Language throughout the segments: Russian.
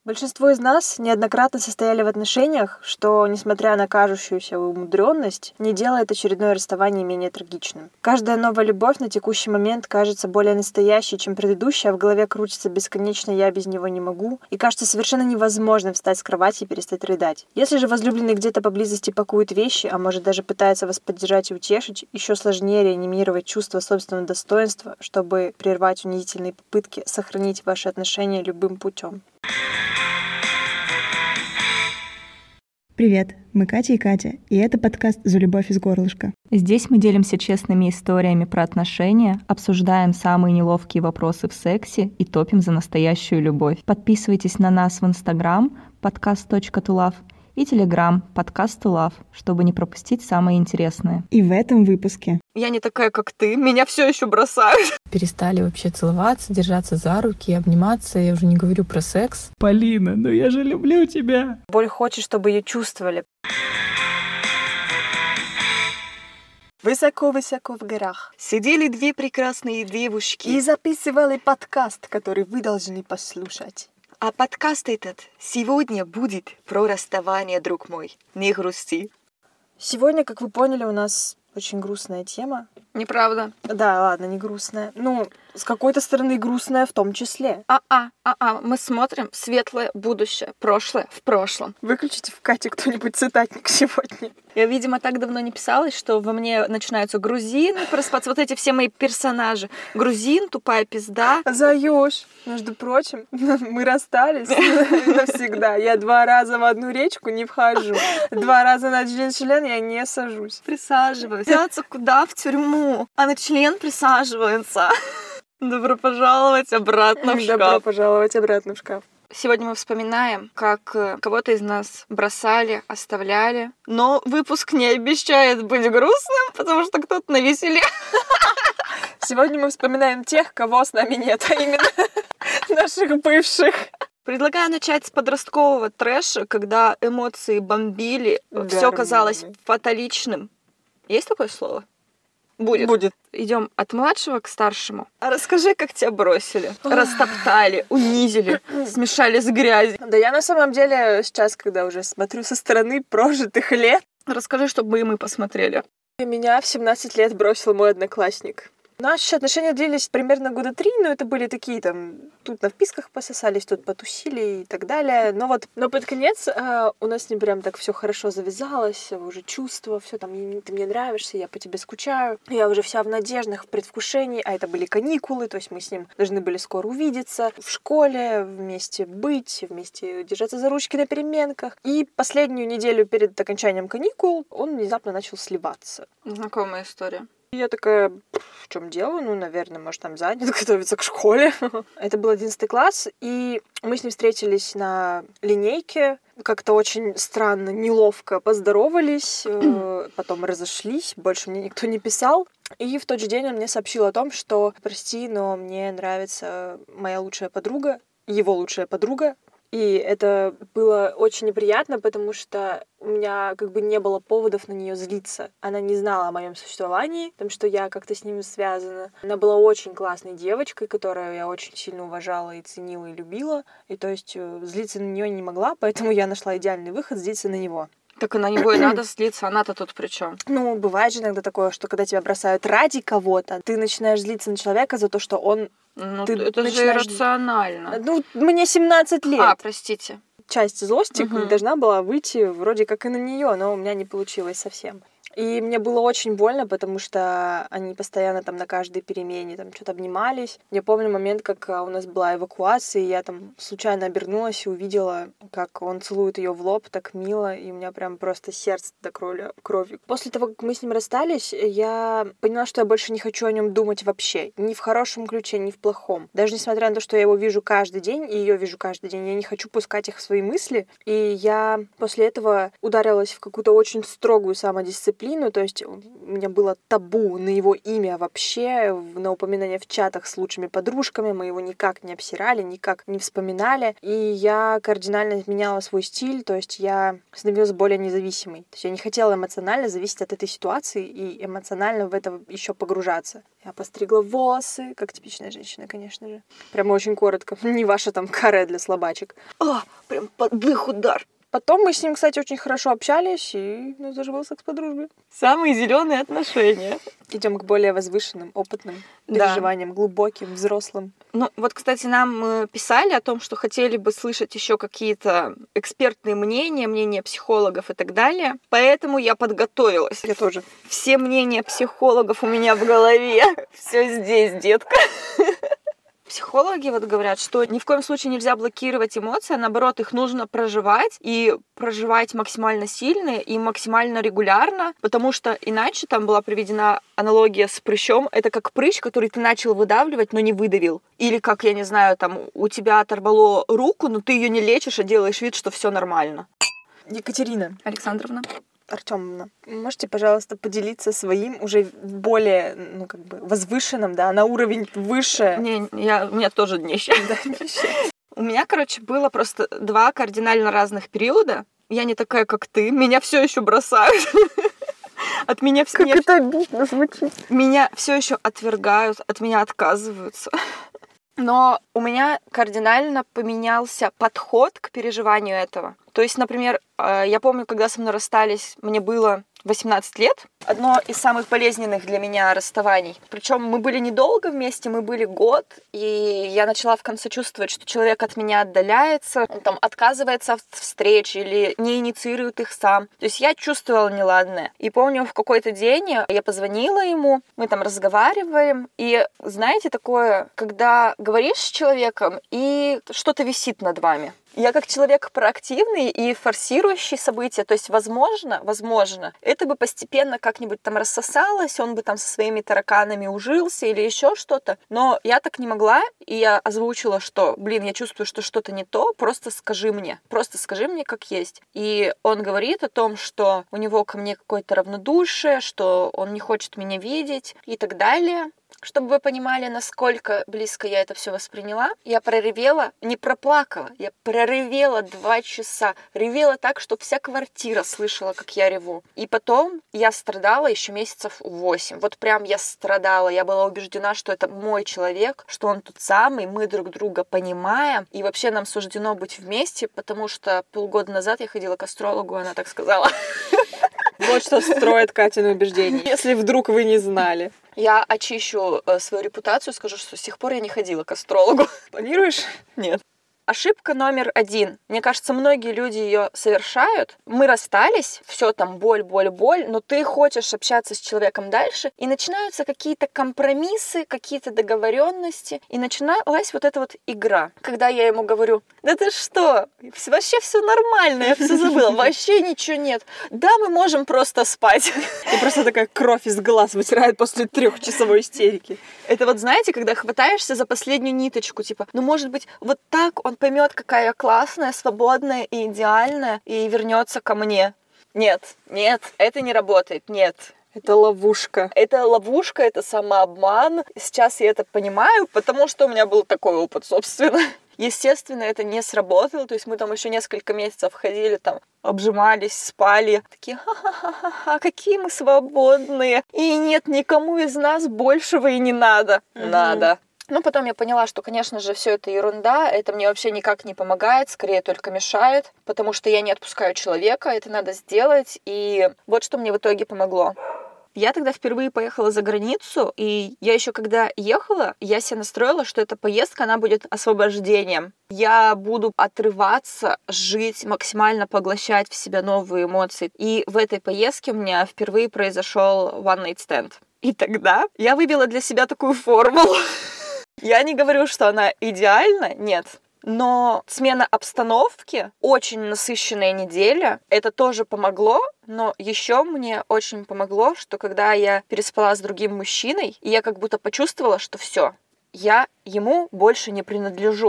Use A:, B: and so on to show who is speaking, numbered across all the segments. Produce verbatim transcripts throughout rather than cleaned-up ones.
A: Большинство из нас неоднократно состояли в отношениях, что, несмотря на кажущуюся умудренность, не делает очередное расставание менее трагичным. Каждая новая любовь на текущий момент кажется более настоящей, чем предыдущая, а в голове крутится бесконечно «я без него не могу», и кажется совершенно невозможным встать с кровати и перестать рыдать. Если же возлюбленный где-то поблизости пакует вещи, а может даже пытается вас поддержать и утешить, еще сложнее реанимировать чувство собственного достоинства, чтобы прервать унизительные попытки сохранить ваши отношения любым путем.
B: Привет, мы Катя и Катя, и это подкаст «За любовь из горлышка».
C: Здесь мы делимся честными историями про отношения, обсуждаем самые неловкие вопросы в сексе и топим за настоящую любовь. Подписывайтесь на нас в Инстаграм подкаст точка ту лав и Телеграм подкаст ту лав, чтобы не пропустить самое интересное.
B: И в этом выпуске
A: «Я не такая, как ты, меня все еще бросают».
D: Перестали вообще целоваться, держаться за руки, обниматься. Я уже не говорю про секс.
B: Полина, ну я же люблю тебя.
A: Боль хочет, чтобы ее чувствовали. Высоко-высоко в горах сидели две прекрасные девушки и записывали подкаст, который вы должны послушать. А подкаст этот сегодня будет про расставание, друг мой. Не грусти. Сегодня, как вы поняли, у нас очень грустная тема.
E: Неправда.
A: Да, ладно, не грустная. Ну, с какой-то стороны грустная в том числе.
E: А-а, а-а, мы смотрим в светлое будущее, прошлое в прошлом.
A: Выключите в Кате кто-нибудь цитатник сегодня.
E: Я, видимо, так давно не писалась, что во мне начинаются грузины просыпаться. Вот эти все мои персонажи. Грузин, тупая пизда.
A: Заюш, между прочим, мы расстались навсегда. Я два раза в одну речку не вхожу. Два раза на член я не сажусь.
E: Присаживаюсь. Взяться куда? В тюрьму. А на член присаживается. Добро пожаловать обратно в шкаф.
A: Добро пожаловать обратно в шкаф.
E: Сегодня мы вспоминаем, как кого-то из нас бросали, оставляли. Но выпуск не обещает быть грустным, потому что кто-то навеселе.
A: Сегодня мы вспоминаем тех, кого с нами нет, а именно наших бывших.
E: Предлагаю начать с подросткового трэша, когда эмоции бомбили, все казалось фаталичным. Есть такое слово? Будет.
A: Будет.
E: Идем от младшего к старшему. А расскажи, как тебя бросили, растоптали, унизили, смешали с грязью.
A: Да я на самом деле сейчас, когда уже смотрю со стороны прожитых лет,
E: расскажи, чтобы и мы посмотрели.
A: Меня в семнадцать лет бросил мой одноклассник. Наши отношения длились примерно года три, но это были такие там, тут на вписках пососались, тут потусили и так далее. Но вот, но под конец э, у нас с ним прям так все хорошо завязалось, уже чувства, все там, ты мне нравишься, я по тебе скучаю. Я уже вся в надеждах, в предвкушении, а это были каникулы, то есть мы с ним должны были скоро увидеться в школе, вместе быть, вместе держаться за ручки на переменках. И последнюю неделю перед окончанием каникул он внезапно начал сливаться.
E: Знакомая история.
A: Я такая, в чем дело? Ну, наверное, может, там занят, готовится к школе. Это был одиннадцатый класс, и мы с ним встретились на линейке. Как-то очень странно, неловко поздоровались, потом разошлись, больше мне никто не писал. И в тот же день он мне сообщил о том, что, прости, но мне нравится моя лучшая подруга, его лучшая подруга. И это было очень неприятно, потому что у меня как бы не было поводов на нее злиться. Она не знала о моем существовании, потому что я как-то с ними связана. Она была очень классной девочкой, которую я очень сильно уважала и ценила, и любила. И то есть злиться на нее не могла, поэтому я нашла идеальный выход — злиться на него.
E: Так и на него и надо злиться, она-то тут при чем?
A: Ну, бывает же иногда такое, что когда тебя бросают ради кого-то, ты начинаешь злиться на человека за то, что он...
E: Ну,
A: ты
E: это
A: начинаешь...
E: же иррационально.
A: Ну, мне семнадцать лет.
E: А, простите.
A: Часть злости
E: Угу.
A: должна была выйти вроде как и на нее, но у меня не получилось совсем. И мне было очень больно, потому что они постоянно там на каждой перемене там что-то обнимались. Я помню момент, как у нас была эвакуация, и я там случайно обернулась и увидела, как он целует ее в лоб так мило, и у меня прям просто сердце до крови. После того, как мы с ним расстались, я поняла, что я больше не хочу о нем думать вообще. Ни в хорошем ключе, ни в плохом. Даже несмотря на то, что я его вижу каждый день, и ее вижу каждый день, я не хочу пускать их в свои мысли. И я после этого ударилась в какую-то очень строгую самодисциплину, дисциплину, то есть у меня было табу на его имя вообще, на упоминание в чатах с лучшими подружками, мы его никак не обсирали, никак не вспоминали, и я кардинально изменяла свой стиль, то есть я становилась более независимой. То есть я не хотела эмоционально зависеть от этой ситуации и эмоционально в это еще погружаться. Я постригла волосы, как типичная женщина, конечно же. Прямо очень коротко. Не ваша там каре для слабачек.
E: О, прям под дых удар.
A: Потом мы с ним, кстати, очень хорошо общались, и у нас даже был секс по дружбе.
E: Самые зеленые отношения.
A: Идем к более возвышенным, опытным
E: Да.
A: переживаниям, глубоким, взрослым.
E: Ну, вот, кстати, нам э, писали о том, что хотели бы слышать еще какие-то экспертные мнения, мнения психологов и так далее. Поэтому я подготовилась.
A: Я тоже.
E: Все мнения психологов у меня в голове. Все здесь, детка. Психологи вот говорят, что ни в коем случае нельзя блокировать эмоции, а наоборот, их нужно проживать и проживать максимально сильно и максимально регулярно, потому что иначе там была приведена аналогия с прыщом. Это как прыщ, который ты начал выдавливать, но не выдавил. Или как, я не знаю, там у тебя оторвало руку, но ты ее не лечишь, а делаешь вид, что все нормально.
A: Екатерина
E: Александровна.
A: Артёмовна, можете, пожалуйста, поделиться своим уже более, ну, как бы, возвышенным, да, на уровень выше?
E: Не, я, у меня тоже днище. У меня, короче, было просто два кардинально разных периода. Я не такая, как ты. Меня все еще бросают. От меня все...
A: Как это обидно звучит.
E: Меня все еще отвергают, от меня отказываются. Но у меня кардинально поменялся подход к переживанию этого. То есть, например, я помню, когда со мной расстались, мне было восемнадцать лет. Одно из самых болезненных для меня расставаний. Причем мы были недолго вместе, мы были год, и я начала в конце чувствовать, что человек от меня отдаляется, он там отказывается от встреч или не инициирует их сам. То есть я чувствовала неладное. И помню, в какой-то день я позвонила ему, мы там разговариваем, и знаете такое, когда говоришь с человеком, и что-то висит над вами. Я как человек проактивный и форсирующий события, то есть, возможно, возможно, это бы постепенно как-нибудь там рассосалось, он бы там со своими тараканами ужился или еще что-то, но я так не могла, и я озвучила, что, блин, я чувствую, что что-то не то, просто скажи мне, просто скажи мне, как есть. И он говорит о том, что у него ко мне какое-то равнодушие, что он не хочет меня видеть и так далее. Чтобы вы понимали, насколько близко я это все восприняла, я проревела, не проплакала, я проревела два часа. Ревела так, что вся квартира слышала, как я реву. И потом я страдала еще месяцев восемь. Вот прям я страдала. Я была убеждена, что это мой человек, что он тот самый, мы друг друга понимаем. И вообще нам суждено быть вместе, потому что полгода назад я ходила к астрологу, она так сказала.
A: Вот что строит Катины убеждения, если вдруг вы не знали.
E: Я очищу э, свою репутацию, скажу, что с тех пор я не ходила к астрологу.
A: Планируешь?
E: Нет. Ошибка номер один. Мне кажется, многие люди ее совершают. Мы расстались, все там боль, боль, боль, но ты хочешь общаться с человеком дальше, и начинаются какие-то компромиссы, какие-то договоренности, и начиналась вот эта вот игра. Когда я ему говорю: да ты что, вообще все нормально, я все забыла, вообще ничего нет. Да, мы можем просто спать.
A: И просто такая кровь из глаз вытирает после трехчасовой истерики.
E: Это вот, знаете, когда хватаешься за последнюю ниточку, типа, ну, может быть, вот так он поймет, какая я классная, свободная и идеальная, и вернется ко мне. Нет, нет, это не работает, нет.
A: Это ловушка.
E: Это ловушка, это самообман. Сейчас я это понимаю, потому что у меня был такой опыт, собственно. Естественно, это не сработало, то есть мы там еще несколько месяцев ходили, там, обжимались, спали. Такие: ха-ха-ха-ха, какие мы свободные. И нет, никому из нас большего и не надо. Mm-hmm. Надо. Ну, потом я поняла, что, конечно же, все это ерунда, это мне вообще никак не помогает, скорее только мешает, потому что я не отпускаю человека, это надо сделать, и вот что мне в итоге помогло. Я тогда впервые поехала за границу, и я еще когда ехала, я себе настроила, что эта поездка, она будет освобождением. Я буду отрываться, жить, максимально поглощать в себя новые эмоции. И в этой поездке у меня впервые произошел one night stand. И тогда я вывела для себя такую формулу. Я не говорю, что она идеальна, нет. Но смена обстановки, очень насыщенная неделя, это тоже помогло. Но еще мне очень помогло, что когда я переспала с другим мужчиной, и я как будто почувствовала, что все, я ему больше не принадлежу.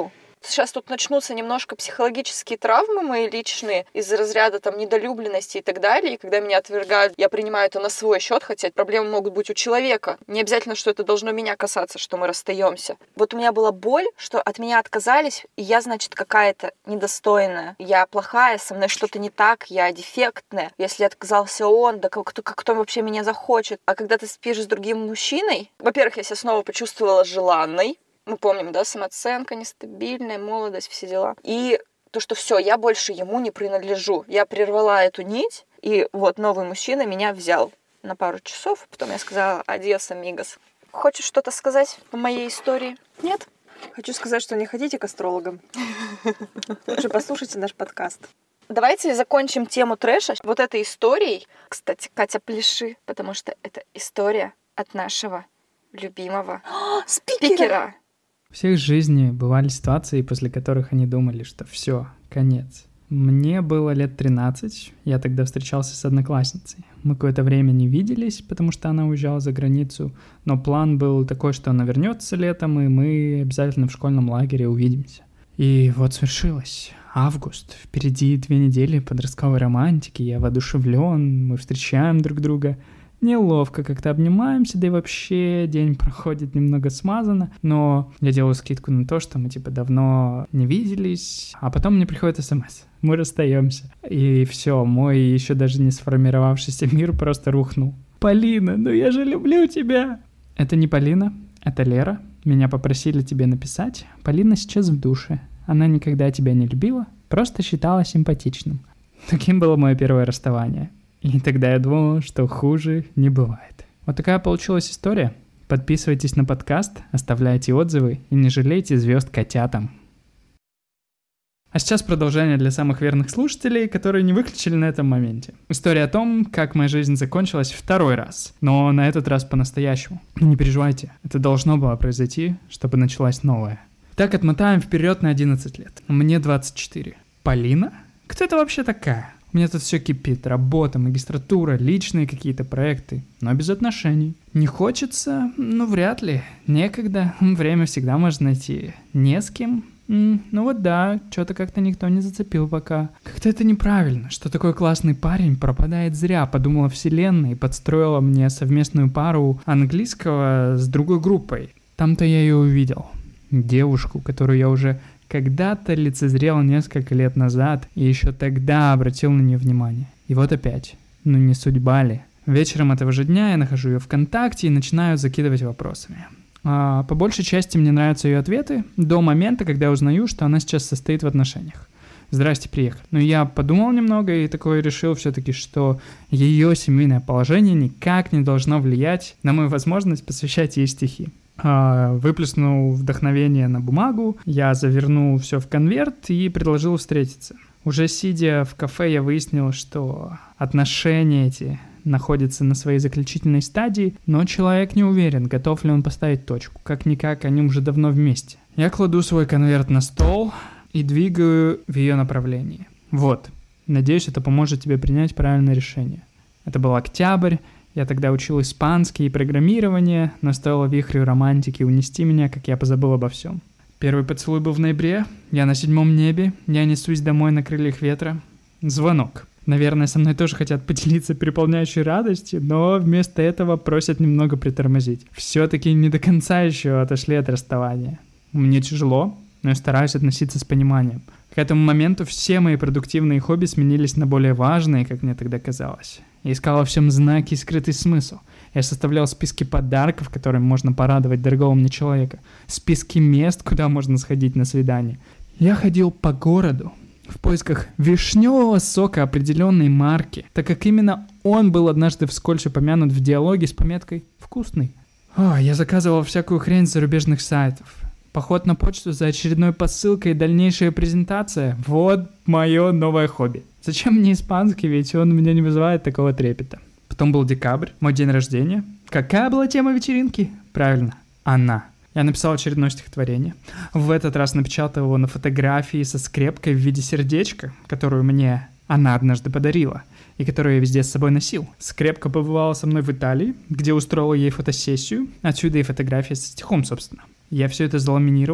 E: сейчас тут начнутся немножко психологические травмы мои личные из разряда там недолюбленности и так далее. И когда меня отвергают, я принимаю это на свой счет, хотя проблемы могут быть у человека. Не обязательно, что это должно меня касаться, что мы расстаемся. Вот у меня была боль, что от меня отказались, и я, значит, какая-то недостойная. Я плохая, со мной что-то не так, я дефектная. Если отказался он, да кто, кто вообще меня захочет? А когда ты спишь с другим мужчиной, во-первых, я себя снова почувствовала желанной. Мы помним, да, самооценка нестабильная, молодость, все дела. И то, что все, я больше ему не принадлежу. Я прервала эту нить, и вот новый мужчина меня взял на пару часов. Потом я сказала «Адиос, амигос». Хочешь что-то сказать по моей истории? Нет?
A: Хочу сказать, что не ходите к астрологам. Лучше послушайте наш подкаст.
E: Давайте закончим тему трэша вот этой историей. Кстати, Катя, пляши, потому что это история от нашего любимого спикера. спикера.
F: У всех в жизни бывали ситуации, после которых они думали, что все, конец. Мне было лет тринадцать, я тогда встречался с одноклассницей. Мы какое-то время не виделись, потому что она уезжала за границу, но план был такой, что она вернется летом, и мы обязательно в школьном лагере увидимся. И вот свершилось. Август, впереди две недели подростковой романтики, я воодушевлен, мы встречаем друг друга. Неловко как-то обнимаемся, да и вообще день проходит немного смазанно, но я делаю скидку на то, что мы типа давно не виделись, а потом мне приходит смс, мы расстаемся, и все, мой еще даже не сформировавшийся мир просто рухнул. Полина, ну я же люблю тебя! Это не Полина, это Лера, меня попросили тебе написать, Полина сейчас в душе, она никогда тебя не любила, просто считала симпатичным. Таким было мое первое расставание. И тогда я думал, что хуже не бывает. Вот такая получилась история. Подписывайтесь на подкаст, оставляйте отзывы и не жалейте звезд котятам. А сейчас продолжение для самых верных слушателей, которые не выключили на этом моменте. История о том, как моя жизнь закончилась второй раз, но на этот раз по-настоящему. Не переживайте, это должно было произойти, чтобы началась новая. Так отмотаем вперед на одиннадцать лет. Мне двадцать четыре. Полина? Кто это вообще такая? У меня тут все кипит, работа, магистратура, личные какие-то проекты, но без отношений. Не хочется? Ну, вряд ли. Некогда, время всегда можно найти. Не с кем? М-м, ну вот да, что-то как-то никто не зацепил пока. Как-то это неправильно, что такой классный парень пропадает зря, подумала вселенная и подстроила мне совместную пару английского с другой группой. Там-то я ее увидел. Девушку, которую я уже когда-то лицезрел несколько лет назад и еще тогда обратил на нее внимание. И вот опять. Ну не судьба ли? Вечером этого же дня я нахожу ее ВКонтакте и начинаю закидывать вопросами. А, по большей части мне нравятся ее ответы до момента, когда я узнаю, что она сейчас состоит в отношениях. Здрасте, приехали. Но я подумал немного и такой решил все-таки, что ее семейное положение никак не должно влиять на мою возможность посвящать ей стихи. Выплеснул вдохновение на бумагу, я завернул все в конверт и предложил встретиться. Уже сидя в кафе, я выяснил, что отношения эти находятся на своей заключительной стадии, но человек не уверен, готов ли он поставить точку. Как-никак, они уже давно вместе. Я кладу свой конверт на стол и двигаю в ее направлении. Вот, надеюсь, это поможет тебе принять правильное решение. Это был октябрь. Я тогда учил испанский и программирование, но стоило вихрю романтики унести меня, как я позабыл обо всем. Первый поцелуй был в ноябре, я на седьмом небе, я несусь домой на крыльях ветра. Звонок. Наверное, со мной тоже хотят поделиться переполняющей радостью, но вместо этого просят немного притормозить. Все-таки не до конца еще отошли от расставания. Мне тяжело, но я стараюсь относиться с пониманием. К этому моменту все мои продуктивные хобби сменились на более важные, как мне тогда казалось. Я искал во всем знаки и скрытый смысл. Я составлял списки подарков, которыми можно порадовать дорогого мне человека. Списки мест, куда можно сходить на свидание. Я ходил по городу в поисках вишневого сока определенной марки, так как именно он был однажды вскользь упомянут в диалоге с пометкой «вкусный». О, я заказывал всякую хрень с зарубежных сайтов. Поход на почту за очередной посылкой и дальнейшая презентация – вот мое новое хобби. Зачем мне испанский, ведь он у меня не вызывает такого трепета. Потом был декабрь, мой день рождения. Какая была тема вечеринки? Правильно, она. Я написал очередное стихотворение. В этот раз напечатал его на фотографии со скрепкой в виде сердечка, которую мне она однажды подарила, и которую я везде с собой носил. Скрепка побывала со мной в Италии, где устроила ей фотосессию, отсюда и фотография со стихом, собственно. Я все это заламинировал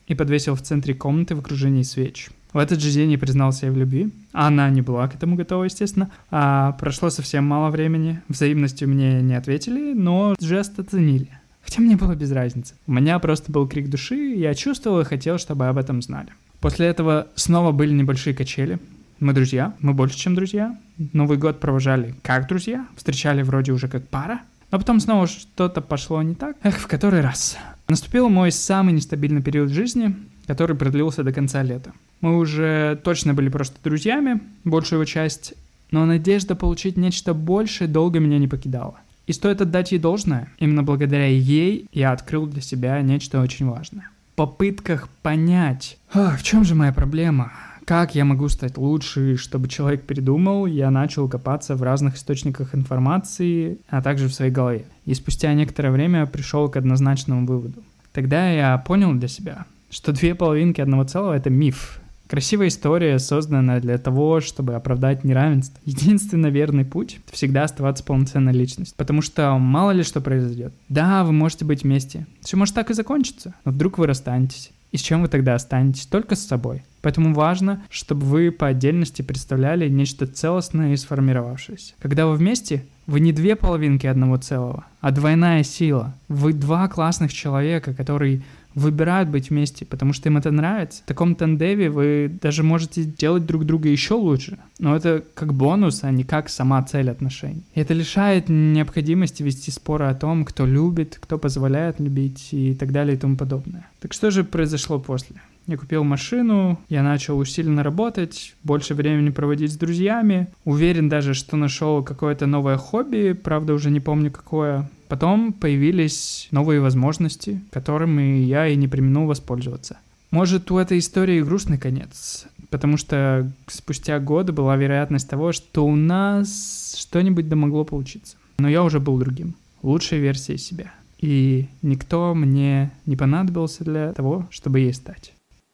F: и подвесил в центре комнаты в окружении свеч. В этот же день я признался ей в любви. Она не была к этому готова, естественно. А прошло совсем мало времени. Взаимностью мне не ответили, но жест оценили. Хотя мне было без разницы. У меня просто был крик души, я чувствовал и хотел, чтобы об этом знали. После этого снова были небольшие качели. Мы друзья, мы больше, чем друзья. Новый год провожали как друзья, встречали вроде уже как пара. Но потом снова что-то пошло не так. Эх, в который раз. Наступил мой самый нестабильный период жизни, который продлился до конца лета. Мы уже точно были просто друзьями, большую его часть, но надежда получить нечто большее долго меня не покидала. И стоит отдать ей должное, именно благодаря ей я открыл для себя нечто очень важное. В попытках понять, а, в чем же моя проблема, как я могу стать лучше, чтобы человек передумал, я начал копаться в разных источниках информации, а также в своей голове. И спустя некоторое время пришел к однозначному выводу. Тогда я понял для себя, что две половинки одного целого — это миф. Красивая история, созданная для того, чтобы оправдать неравенство. Единственно верный путь — это всегда оставаться полноценной личностью. Потому что мало ли что произойдет. Да, вы можете быть вместе. Все может так и закончиться. Но вдруг вы расстанетесь. И с чем вы тогда останетесь? Только с собой. Поэтому важно, чтобы вы по отдельности представляли нечто целостное и сформировавшееся. Когда вы вместе, вы не две половинки одного целого, а двойная сила. Вы два классных человека, которые выбирают быть вместе, потому что им это нравится. В таком тандеме вы даже можете делать друг друга еще лучше. Но это как бонус, а не как сама цель отношений. И это лишает необходимости вести споры о том, кто любит, кто позволяет любить и так далее и тому подобное. Так что же произошло после? Я купил машину, я начал усиленно работать, больше времени проводить с друзьями. Уверен даже, что нашел какое-то новое хобби, правда уже не помню какое. Потом появились новые возможности, которыми я и не преминул воспользоваться. Может, у этой истории грустный конец, потому что спустя годы была вероятность того, что у нас что-нибудь да могло получиться. Но я уже был другим, лучшей версией себя. И никто мне не понадобился для того, чтобы ей стать.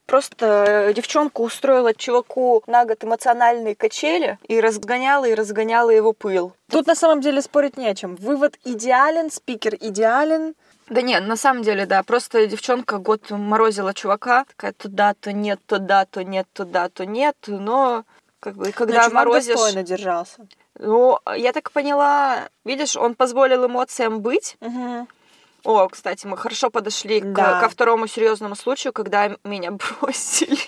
E: Просто девчонка устроила чуваку на год эмоциональные качели и разгоняла и разгоняла его пыл.
A: Тут на самом деле спорить не о чем. Вывод идеален, спикер идеален.
E: Да нет, на самом деле, да. Просто девчонка год морозила чувака. Такая туда, то нет, туда, то нет, туда, то нет. Но как бы когда
A: но
E: морозишь...
A: достойно держался.
E: Ну, я так поняла, видишь, он позволил эмоциям быть.
A: Угу.
E: О, кстати, мы хорошо подошли
A: да.
E: к, ко второму серьезному случаю, когда меня бросили.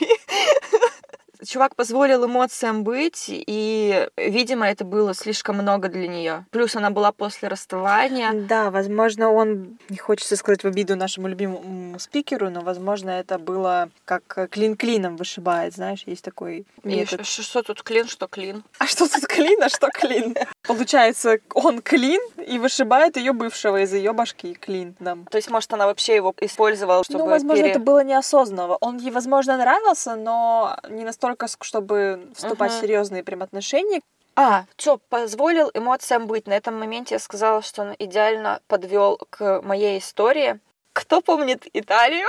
E: Чувак позволил эмоциям быть, и, видимо, это было слишком много для нее. Плюс она была после расставания.
A: Да, возможно, он, не хочется сказать в обиду нашему любимому спикеру, но, возможно, это было как клин клином вышибает, знаешь, есть такой метод.
E: И что, что тут клин, что клин?
A: А что тут клин, а что клин? Получается, он клин и вышибает ее бывшего из ее башки клин. Да.
E: То есть, может, она вообще его использовала, чтобы...
A: Ну, возможно,
E: пере...
A: это было неосознанно. Он ей, возможно, нравился, но не настолько, чтобы вступать uh-huh. в серьезные прям отношения.
E: А, что, позволил эмоциям быть. На этом моменте я сказала, что он идеально подвел к моей истории. Кто помнит Италию?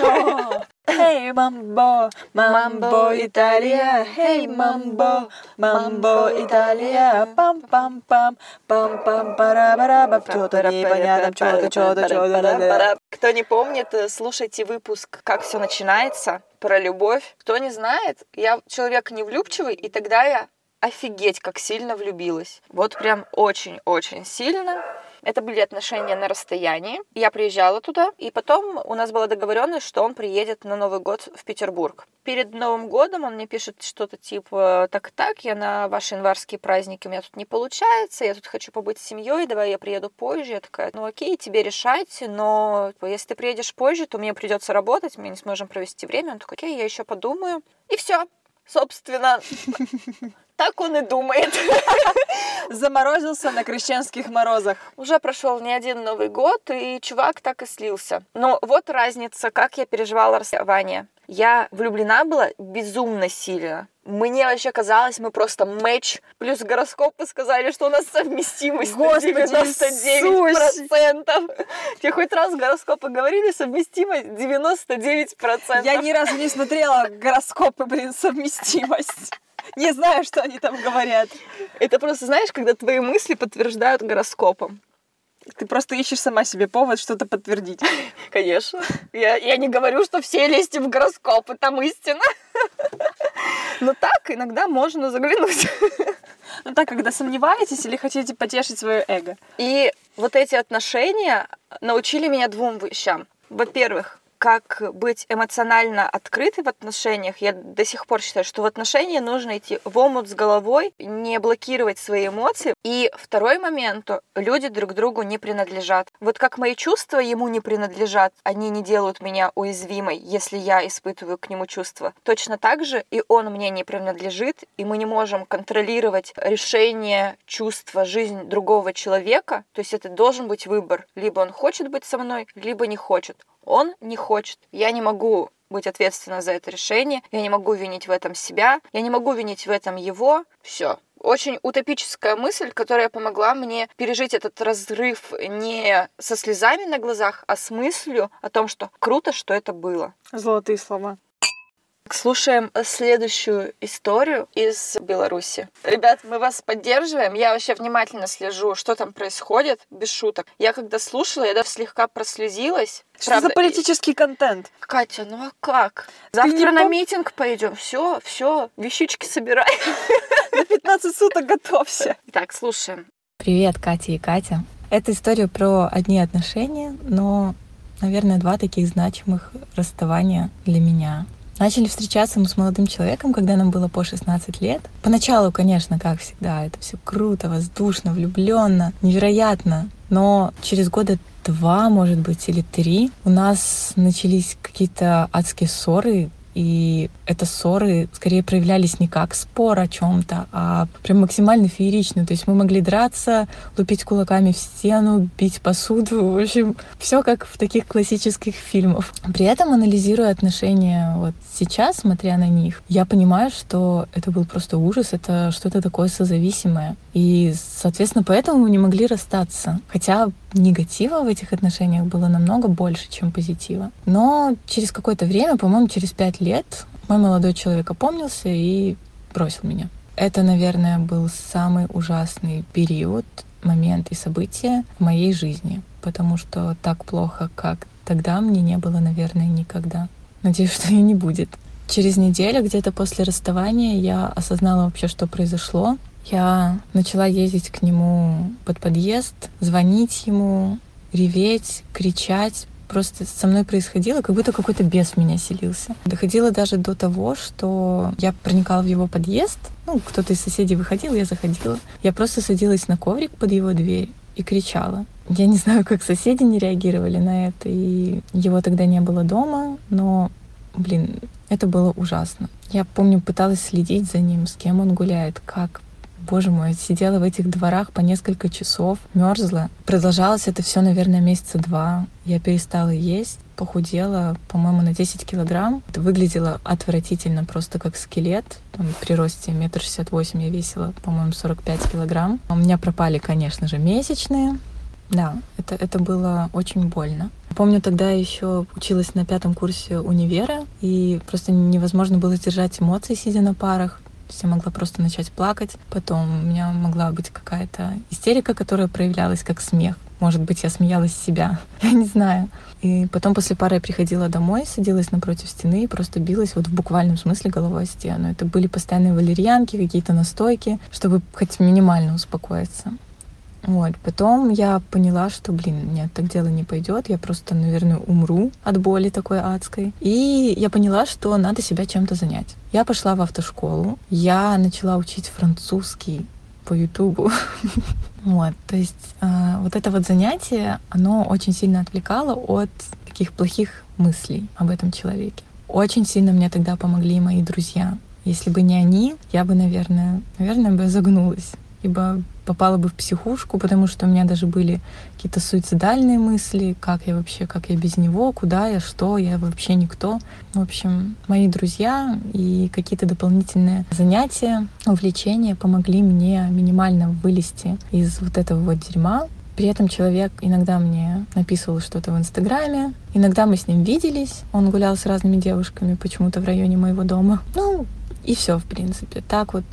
A: Эй, мамбо, мамбо, Италия, эй, мамбо, мамбо, Италия, пам-пам-пам, пам-пам-пара-бара-бам, что-то непонятно, что-то, что-то, что-то.
E: Кто не помнит, слушайте выпуск «Как все начинается» про любовь. Кто не знает, я человек невлюбчивый, и тогда я офигеть, как сильно влюбилась. Вот прям очень-очень сильно. Это были отношения на расстоянии. Я приезжала туда, и потом у нас была договоренность, что он приедет на Новый год в Петербург. Перед Новым годом он мне пишет что-то типа «Так-так, я на ваши январские праздники, у меня тут не получается, я тут хочу побыть с семьей, давай я приеду позже». Я такая: ну окей, тебе решать, но если ты приедешь позже, то мне придется работать, мы не сможем провести время. Он такой: окей, я еще подумаю. И все. Собственно, так он и думает.
A: Заморозился на крещенских морозах.
E: Уже прошел не один Новый год, и чувак так и слился. Но вот разница, как я переживала расставание. Я влюблена была безумно сильно. Мне вообще казалось, мы просто матч. Плюс гороскопы сказали, что у нас совместимость на девяносто девять процентов. Тебе хоть раз гороскопы говорили, совместимость девяносто девять процентов?
A: Я ни разу не смотрела гороскопы, блин, совместимость. Не знаю, что они там говорят.
E: Это просто, знаешь, когда твои мысли подтверждают гороскопом.
A: Ты просто ищешь сама себе повод что-то подтвердить.
E: Конечно. Я, я не говорю, что все лезьте в гороскопы, там истина. Но так иногда можно заглянуть.
A: Ну так, когда сомневаетесь или хотите потешить свое эго.
E: И вот эти отношения научили меня двум вещам. Во-первых, как быть эмоционально открытой в отношениях. Я до сих пор считаю, что в отношения нужно идти в омут с головой, не блокировать свои эмоции. И второй момент, люди друг другу не принадлежат. Вот как мои чувства ему не принадлежат, они не делают меня уязвимой, если я испытываю к нему чувства. Точно так же и он мне не принадлежит, и мы не можем контролировать решение, чувства, жизнь другого человека. То есть это должен быть выбор. Либо он хочет быть со мной, либо не хочет. Он не хочет. Я не могу быть ответственна за это решение. Я не могу винить в этом себя. Я не могу винить в этом его. Все. Очень утопическая мысль, которая помогла мне пережить этот разрыв не со слезами на глазах, а с мыслью о том, что круто, что это было.
A: Золотые слова.
E: Слушаем следующую историю из Беларуси. Ребят, мы вас поддерживаем. Я вообще внимательно слежу, что там происходит, без шуток. Я когда слушала, я даже слегка прослезилась.
A: Что
E: Правда,
A: за политический контент?
E: Катя, ну а как? Завтра на митинг пойдем. Все, все, вещички собирай.
A: На пятнадцать суток готовься.
E: Так, слушаем.
D: Привет, Катя и Катя. Это история про одни отношения, но, наверное, два таких значимых расставания для меня. Начали встречаться мы с молодым человеком, когда нам было по шестнадцать лет. Поначалу, конечно, как всегда, это все круто, воздушно, влюбленно, невероятно. Но через года два, может быть, или три у нас начались какие-то адские ссоры. И это ссоры скорее проявлялись не как спор о чем-то, а прям максимально феерично. То есть мы могли драться, лупить кулаками в стену, бить посуду. В общем, все как в таких классических фильмах. При этом, анализируя отношения вот сейчас, смотря на них, я понимаю, что это был просто ужас, это что-то такое созависимое. И, соответственно, поэтому мы не могли расстаться. Хотя негатива в этих отношениях было намного больше, чем позитива. Но через какое-то время, по-моему, через пять лет, мой молодой человек опомнился и бросил меня. Это, наверное, был самый ужасный период, момент и событие в моей жизни, потому что так плохо, как тогда, мне не было, наверное, никогда. Надеюсь, что и не будет. Через неделю, где-то после расставания, я осознала вообще, что произошло. Я начала ездить к нему под подъезд, звонить ему, реветь, кричать. Просто со мной происходило, как будто какой-то бес в меня селился. Доходило даже до того, что я проникала в его подъезд. Ну, кто-то из соседей выходил, я заходила. Я просто садилась на коврик под его дверь и кричала. Я не знаю, как соседи не реагировали на это, и его тогда не было дома, но, блин, это было ужасно. Я помню, пыталась следить за ним, с кем он гуляет, как. Боже мой, сидела в этих дворах по несколько часов, мерзла. Продолжалось это все, наверное, месяца два. Я перестала есть, похудела, по-моему, на десять килограмм. Это выглядело отвратительно, просто как скелет. Там, при росте метр шестьдесят восемь я весила, по-моему, сорок пять килограмм. У меня пропали, конечно же, месячные. Да, это, это было очень больно. Помню, тогда еще училась на пятом курсе универа, и просто невозможно было сдержать эмоции, сидя на парах. То есть я могла просто начать плакать. Потом у меня могла быть какая-то истерика, которая проявлялась как смех. Может быть, я смеялась с себя. Я не знаю. И потом после пары я приходила домой, садилась напротив стены и просто билась вот в буквальном смысле головой о стену. Это были постоянные валерьянки, какие-то настойки, чтобы хоть минимально успокоиться. Вот. Потом я поняла, что, блин, нет, так дело не пойдет. Я просто, наверное, умру от боли такой адской. И я поняла, что надо себя чем-то занять. Я пошла в автошколу. Я начала учить французский по Ютубу. Вот, то есть вот это вот занятие, оно очень сильно отвлекало от таких плохих мыслей об этом человеке. Очень сильно мне тогда помогли мои друзья. Если бы не они, я бы, наверное, наверное, бы загнулась. Либо попала бы в психушку, потому что у меня даже были какие-то суицидальные мысли, как я вообще, как я без него, куда я, что, я вообще никто. В общем, мои друзья и какие-то дополнительные занятия, увлечения помогли мне минимально вылезти из вот этого вот дерьма. При этом человек иногда мне написывал что-то в Инстаграме, иногда мы с ним виделись, он гулял с разными девушками почему-то в районе моего дома. Ну, И все, в принципе. Так вот.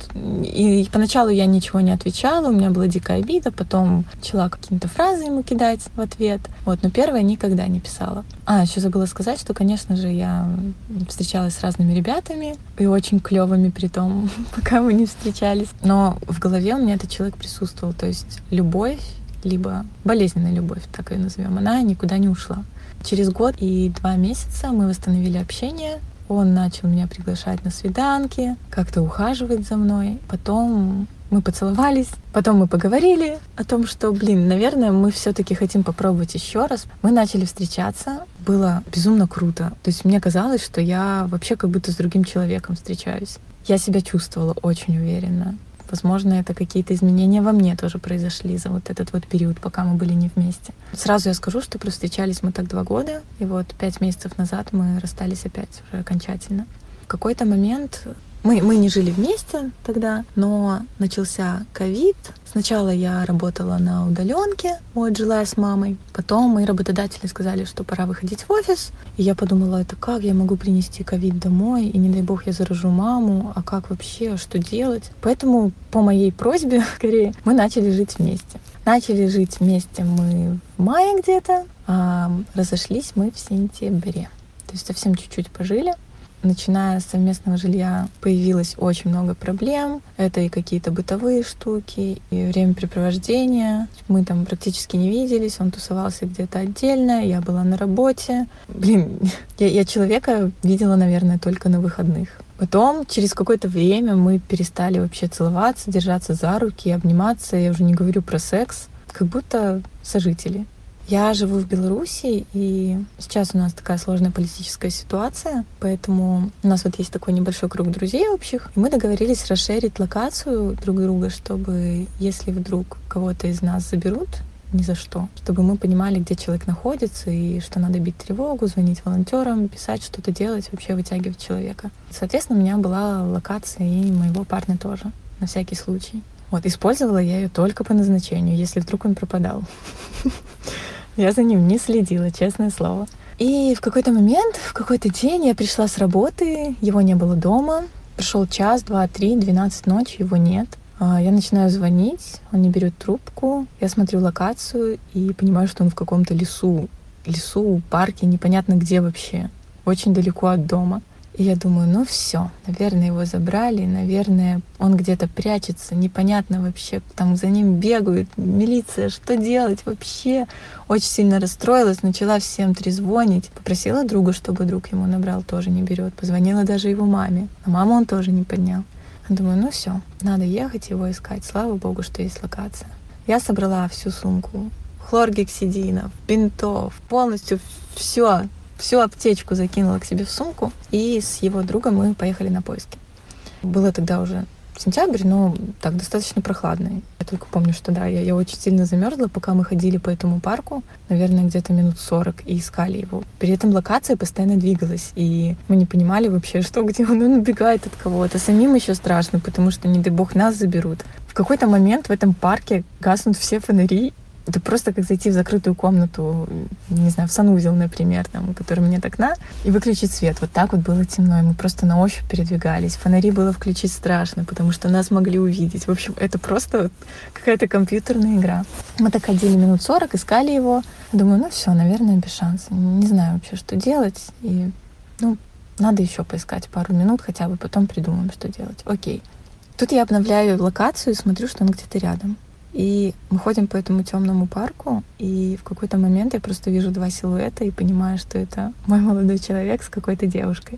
D: И поначалу я ничего не отвечала, у меня была дикая обида, потом начала какие-то фразы ему кидать в ответ. Вот, но первое никогда не писала. А, еще забыла сказать, что, конечно же, я встречалась с разными ребятами, и очень клевыми при том, пока мы не встречались. Но в голове у меня этот человек присутствовал. То есть любовь, либо болезненная любовь, так ее назовем, она никуда не ушла. Через год и два месяца мы восстановили общение. Он начал меня приглашать на свиданки, как-то ухаживать за мной. Потом мы поцеловались, потом мы поговорили о том, что, блин, наверное, мы все-таки хотим попробовать еще раз. Мы начали встречаться. Было безумно круто. То есть мне казалось, что я вообще как будто с другим человеком встречаюсь. Я себя чувствовала очень уверенно. Возможно, это какие-то изменения во мне тоже произошли за вот этот вот период, пока мы были не вместе. Сразу я скажу, что встречались мы так два года, и вот пять месяцев назад мы расстались опять уже окончательно. В какой-то момент мы, мы не жили вместе тогда, но начался ковид. Сначала я работала на удаленке, вот, жила с мамой. Потом мои работодатели сказали, что пора выходить в офис. И я подумала, это как я могу принести ковид домой, и не дай бог я заражу маму, а как вообще, что делать? Поэтому по моей просьбе, скорее, мы начали жить вместе. Начали жить вместе мы в мае где-то, а разошлись мы в сентябре. То есть совсем чуть-чуть пожили. Начиная с совместного жилья появилось очень много проблем. Это и какие-то бытовые штуки, и времяпрепровождение. Мы там практически не виделись, он тусовался где-то отдельно, я была на работе. Блин, я, я человека видела, наверное, только на выходных. Потом, через какое-то время, мы перестали вообще целоваться, держаться за руки, обниматься. Я уже не говорю про секс, как будто сожители. Я живу в Беларуси, и сейчас у нас такая сложная политическая ситуация, поэтому у нас вот есть такой небольшой круг друзей общих, и мы договорились расширить локацию друг друга, чтобы, если вдруг кого-то из нас заберут, ни за что, чтобы мы понимали, где человек находится, и что надо бить тревогу, звонить волонтерам, писать, что-то делать, вообще вытягивать человека. Соответственно, у меня была локация и моего парня тоже, на всякий случай. Вот, использовала я ее только по назначению, если вдруг он пропадал. Я за ним не следила, честное слово. И в какой-то момент, в какой-то день я пришла с работы, его не было дома. Прошел час, два, три, двенадцать ночи, его нет. Я начинаю звонить, он не берет трубку. Я смотрю локацию и понимаю, что он в каком-то лесу. Лесу, парке, непонятно где вообще. Очень далеко от дома. И я думаю, ну все, наверное, его забрали, наверное, он где-то прячется, непонятно вообще, там за ним бегают, милиция, что делать вообще? Очень сильно расстроилась, начала всем трезвонить, попросила друга, чтобы друг ему набрал, тоже не берет, позвонила даже его маме, а маму он тоже не поднял. Я думаю, ну все, надо ехать его искать, слава богу, что есть локация. Я собрала всю сумку, хлоргексидинов, бинтов, полностью все. Всю аптечку закинула к себе в сумку, и с его другом мы поехали на поиски. Было тогда уже сентябрь, но так достаточно прохладно. Я только помню, что да, я, я очень сильно замерзла, пока мы ходили по этому парку, наверное, где-то минут сорок, и искали его. При этом локация постоянно двигалась, и мы не понимали вообще, что, где он, он убегает от кого-то. Самим еще страшно, потому что, не дай бог, нас заберут. В какой-то момент в этом парке гаснут все фонари. Это просто как зайти в закрытую комнату, не знаю, в санузел, например, там, у которого нет окна, и выключить свет. Вот так вот было темно, и мы просто на ощупь передвигались. Фонари было включить страшно, потому что нас могли увидеть. В общем, это просто вот какая-то компьютерная игра. Мы так ходили минут сорок, искали его. Думаю, ну все, наверное, без шанса. Не знаю вообще, что делать. И, ну, надо еще поискать пару минут хотя бы, потом придумаем, что делать. Окей. Тут я обновляю локацию и смотрю, что он где-то рядом. И мы ходим по этому темному парку, и в какой-то момент я просто вижу два силуэта и понимаю, что это мой молодой человек с какой-то девушкой.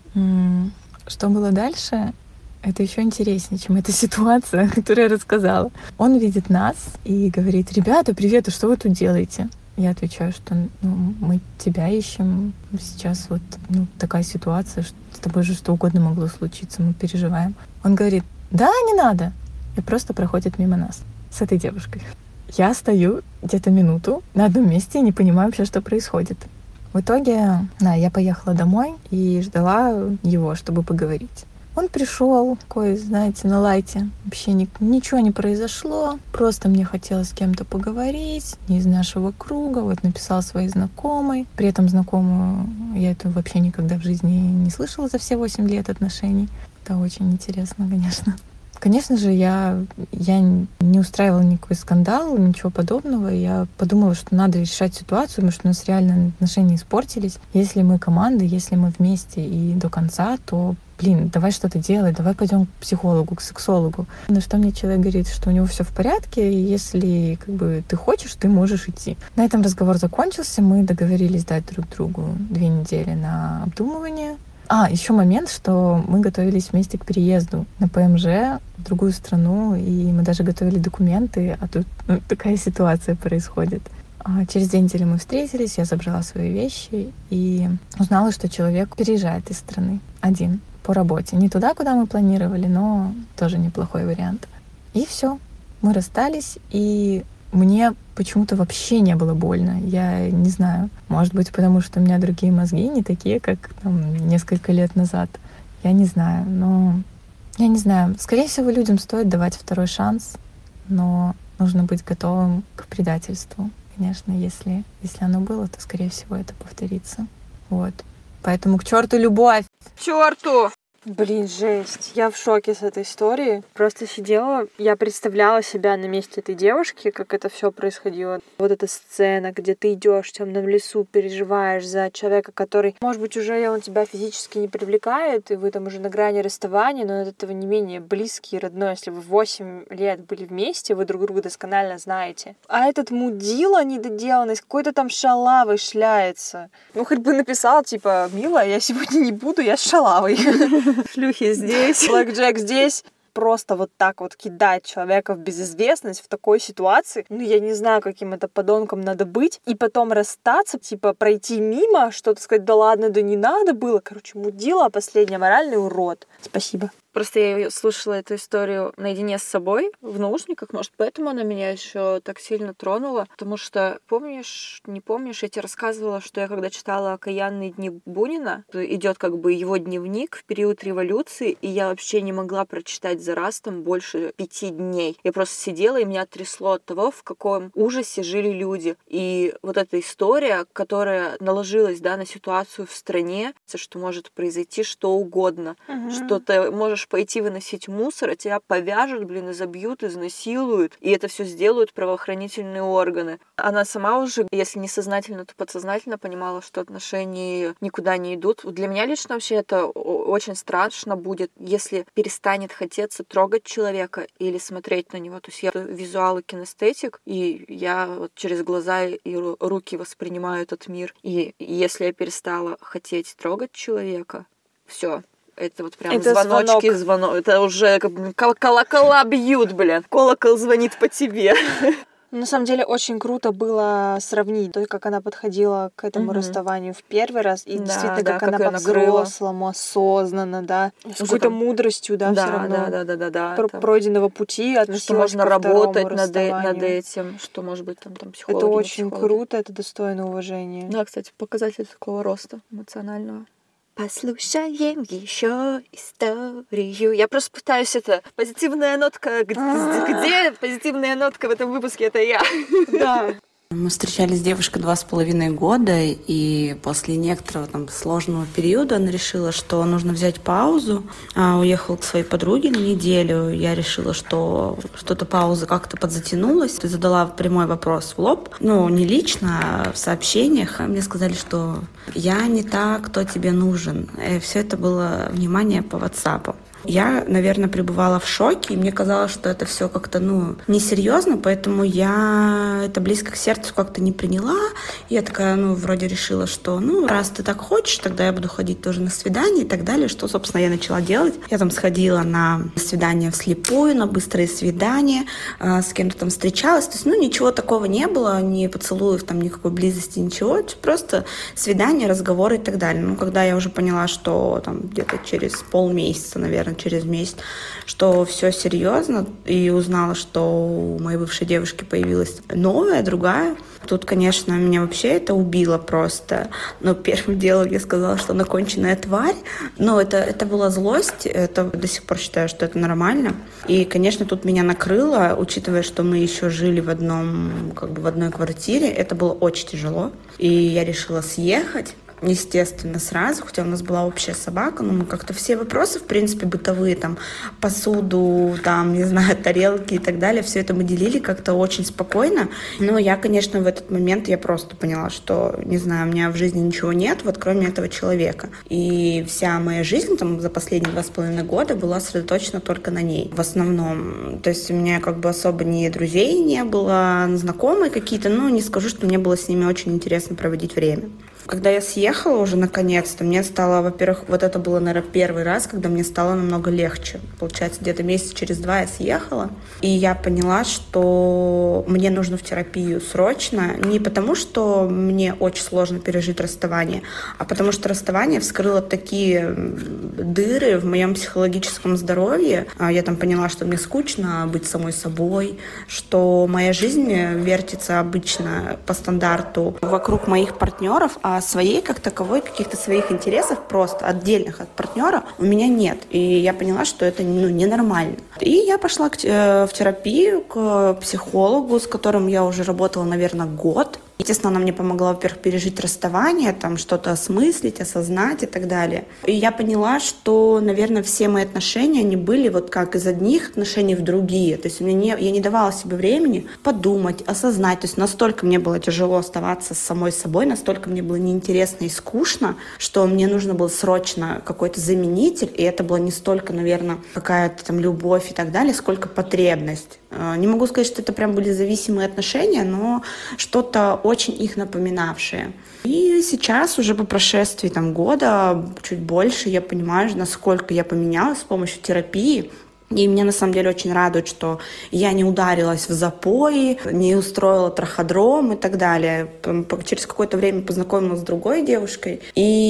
D: Что было дальше, это еще интереснее, чем эта ситуация, которую я рассказала. Он видит нас и говорит: «Ребята, привет, а что вы тут делаете?» Я отвечаю, что ну, мы тебя ищем. Сейчас вот ну, такая ситуация, что с тобой же что угодно могло случиться, мы переживаем. Он говорит: «Да, не надо», и просто проходит мимо нас с этой девушкой. Я стою где-то минуту на одном месте и не понимаю вообще, что происходит. В итоге, да, я поехала домой и ждала его, чтобы поговорить. Он пришел, такой, знаете, на лайте. Вообще ни, ничего не произошло. Просто мне хотелось с кем-то поговорить, не из нашего круга. Вот написал своей знакомой. При этом знакомую я эту вообще никогда в жизни не слышала за все восемь лет отношений. Это очень интересно, конечно. Конечно же, я, я не устраивала никакой скандал, ничего подобного. Я подумала, что надо решать ситуацию, потому что у нас реально отношения испортились. Если мы команда, если мы вместе и до конца, то, блин, давай что-то делать, давай пойдем к психологу, к сексологу. На что мне человек говорит, что у него все в порядке, и если как бы ты хочешь, ты можешь идти. На этом разговор закончился, мы договорились дать друг другу две недели на обдумывание. А, еще момент, что мы готовились вместе к переезду на ПМЖ в другую страну, и мы даже готовили документы, а тут ну, такая ситуация происходит. А через две недели мы встретились, я забрала свои вещи и узнала, что человек переезжает из страны один по работе. Не туда, куда мы планировали, но тоже неплохой вариант. И все, мы расстались, и мне почему-то вообще не было больно. Я не знаю. Может быть, потому что у меня другие мозги, не такие, как там, несколько лет назад. Я не знаю. Но я не знаю. Скорее всего, людям стоит давать второй шанс, но нужно быть готовым к предательству. Конечно, если, если оно было, то, скорее всего, это повторится. Вот. Поэтому к черту любовь!
E: К черту!
A: Блин, жесть. Я в шоке с этой историей. Просто сидела, я представляла себя на месте этой девушки, как это все происходило. Вот эта сцена, где ты идешь в темном лесу, переживаешь за человека, который, может быть, уже он тебя физически не привлекает, и вы там уже на грани расставания, но от этого не менее близкий и родной. Если вы восемь лет были вместе, вы друг друга досконально знаете. А этот мудила недоделанный, с какой-то там шалавой шляется. Ну, хоть бы написал, типа, милая, я сегодня не буду, я с шалавой. Шлюхи здесь, Блэк Джек здесь. Просто вот так вот кидать человека в безызвестность в такой ситуации. Ну, я не знаю, каким это подонком надо быть. И потом расстаться, типа пройти мимо, что-то сказать, да ладно, да не надо было. Короче, мудила, а последний моральный урод. Спасибо.
E: Просто я слушала эту историю наедине с собой в наушниках, может, поэтому она меня еще так сильно тронула, потому что, помнишь, не помнишь, я тебе рассказывала, что я когда читала «Окаянные дни Бунина», идет как бы его дневник в период революции, и я вообще не могла прочитать за раз там больше пяти дней. Я просто сидела, и меня трясло от того, в каком ужасе жили люди. И вот эта история, которая наложилась, да, на ситуацию в стране, что может произойти что угодно, угу. что ты можешь пойти выносить мусор, а тебя повяжут, блин, и забьют, изнасилуют. И это все сделают правоохранительные органы. Она сама уже, если не сознательно, то подсознательно понимала, что отношения никуда не идут. Для меня лично вообще это очень страшно будет, если перестанет хотеться трогать человека или смотреть на него. То есть я визуал и кинестетик, и я вот через глаза и руки воспринимаю этот мир. И если я перестала хотеть трогать человека, все. Это вот прям это звоночки, звонок. Это уже как колокола бьют, блин. Колокол звонит по тебе.
A: На самом деле очень круто было сравнить то, как она подходила к этому mm-hmm. расставанию в первый раз, и да, действительно, да, как, как она по-взрослому, осознанно, да, с какой-то там... мудростью, да,
E: да,
A: все равно
E: да, да, да, да, да,
A: про-
E: там...
A: пройденного пути относилась
E: что можно
A: ко
E: работать над,
A: расставанию.
E: над этим, что, может быть, там, там психологи.
A: Это очень
E: психологи.
A: круто, это достойно уважения.
E: Да, кстати, показатель такого роста эмоционального. Послушаем еще историю. Я просто пытаюсь это... Позитивная нотка. Где, где позитивная нотка в этом выпуске? Это я.
A: Да.
G: Мы встречались с девушкой два с половиной года, и после некоторого там сложного периода она решила, что нужно взять паузу. А, уехала к своей подруге на неделю. Я решила, что что-то пауза как-то подзатянулась. Ты задала прямой вопрос в лоб. Ну, не лично, а в сообщениях. Мне сказали, что я не та, кто тебе нужен. И все это было внимание по WhatsApp. Я, наверное, пребывала в шоке, и мне казалось, что это все как-то, ну, несерьезно, поэтому я это близко к сердцу как-то не приняла. Я такая, ну, вроде решила, что, ну, раз ты так хочешь, тогда я буду ходить тоже на свидание и так далее, что, собственно, я начала делать. Я там сходила на свидание вслепую, на быстрые свидания, с кем-то там встречалась, то есть, ну, ничего такого не было, ни поцелуев, там, никакой близости, ничего, просто свидание, разговоры и так далее. Ну, когда я уже поняла, что там где-то через полмесяца, наверное, через месяц, что все серьезно, и узнала, что у моей бывшей девушки появилась новая, другая. Тут, конечно, меня вообще это убило просто. Но первым делом я сказала, что она конченая тварь. Но это, это была злость, это до сих пор считаю, что это нормально. И, конечно, тут меня накрыло, учитывая, что мы еще жили в одном, как бы в одной квартире. Это было очень тяжело. И я решила съехать. естественно, сразу, хотя у нас была общая собака, но мы как-то все вопросы, в принципе, бытовые, там, посуду, там, не знаю, тарелки и так далее, все это мы делили как-то очень спокойно. Но я, конечно, в этот момент я просто поняла, что, не знаю, у меня в жизни ничего нет, вот кроме этого человека. И вся моя жизнь там за последние два с половиной года была сосредоточена только на ней, в основном. То есть у меня как бы особо ни друзей не было, знакомые какие-то, но не скажу, что мне было с ними очень интересно проводить время. Когда я съехала уже наконец-то, мне стало, во-первых, вот это было, наверное, первый раз, когда мне стало намного легче. Получается, где-то месяц через два я съехала, и я поняла, что мне нужно в терапию срочно, не потому, что мне очень сложно пережить расставание, а потому что расставание вскрыло такие дыры в моем психологическом здоровье. Я там поняла, что мне скучно быть самой собой, что моя жизнь вертится обычно по стандарту вокруг моих партнеров, а своей, как таковой, каких-то своих интересов просто отдельных от партнера у меня нет. И я поняла, что это ну, ненормально. И я пошла к, э, в терапию к психологу, с которым я уже работала, наверное, год. Естественно, она мне помогла, во-первых, пережить расставание, там что-то осмыслить, осознать и так далее. И я поняла, что, наверное, все мои отношения, они были вот как из одних отношений в другие. То есть у меня не, я не давала себе времени подумать, осознать. То есть настолько мне было тяжело оставаться с самой собой, настолько мне было неинтересно и скучно, что мне нужно было срочно какой-то заменитель. И это было не столько, наверное, какая-то там любовь и так далее, сколько потребность. Не могу сказать, что это прям были зависимые отношения, но что-то очень их напоминавшее. И сейчас, уже по прошествии там, года, чуть больше, я понимаю, насколько я поменялась с помощью терапии. И меня на самом деле очень радует, что я не ударилась в запои, не устроила траходром и так далее. Через какое-то время познакомилась с другой девушкой.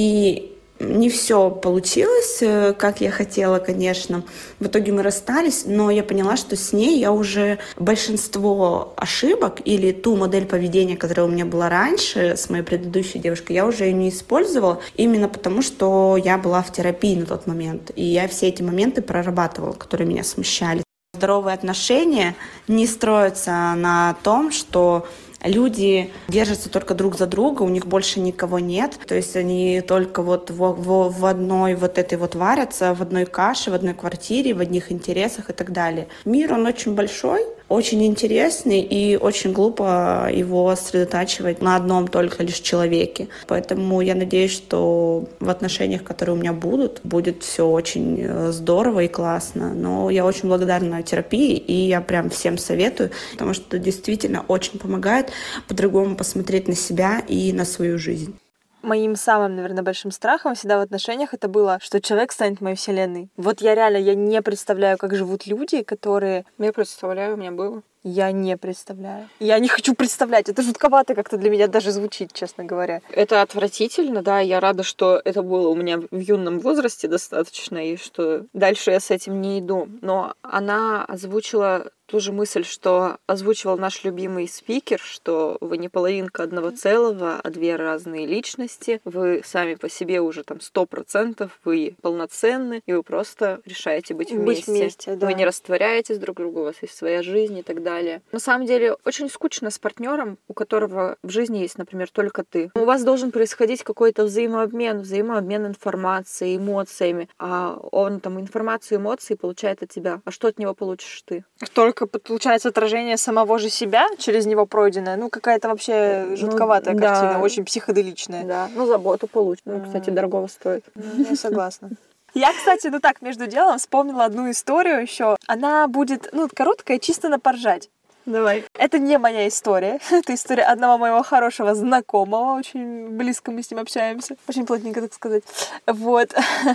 G: И не все получилось, как я хотела, конечно. В итоге мы расстались, но я поняла, что с ней я уже большинство ошибок или ту модель поведения, которая у меня была раньше с моей предыдущей девушкой, я уже ее не использовала, именно потому, что я была в терапии на тот момент. И я все эти моменты прорабатывала, которые меня смущали. Здоровые отношения не строятся на том, что люди держатся только друг за друга, у них больше никого нет. То есть они только вот в, в, в одной вот этой вот варятся, в одной каше, в одной квартире, в одних интересах и так далее. Мир, он очень большой, очень интересный, и очень глупо его сосредотачивать на одном только лишь человеке. Поэтому я надеюсь, что в отношениях, которые у меня будут, будет все очень здорово и классно. Но я очень благодарна терапии, и я прям всем советую, потому что это действительно очень помогает по-другому посмотреть на себя и на свою жизнь.
A: Моим самым, наверное, большим страхом всегда в отношениях это было, что человек станет моей вселенной. Вот я реально, я не представляю, как живут люди, которые...
E: Я представляю, у меня было.
A: Я не представляю. Я не хочу представлять. Это жутковато как-то для меня даже звучит, честно говоря.
E: Это отвратительно, да. Я рада, что это было у меня в юном возрасте достаточно, и что дальше я с этим не иду. Но она озвучила ту же мысль, что озвучивал наш любимый спикер, что вы не половинка одного целого, а две разные личности. Вы сами по себе уже там сто процентов, вы полноценны, и вы просто решаете быть вместе.
A: Быть вместе, да.
E: Вы не растворяетесь друг друга, у вас есть своя жизнь и так далее. Далее. На самом деле, очень скучно с партнером, у которого в жизни есть, например, только ты. У вас должен происходить какой-то взаимообмен, взаимообмен информацией, эмоциями. А он там информацию, эмоции получает от тебя. А что от него получишь ты?
A: Только получается отражение самого же себя через него пройденное. Ну, какая-то вообще жутковатая ну, картина, да. Очень психоделичная.
E: Да, ну, заботу получит. Ну, кстати, дорогого стоит.
A: Я согласна. Я, кстати, ну так, между делом вспомнила одну историю еще. Она будет, ну, короткая, чисто на поржать.
E: Давай.
A: Это не моя история. Это история одного моего хорошего знакомого. Очень близко мы с ним общаемся. Очень плотненько, так сказать. Вот.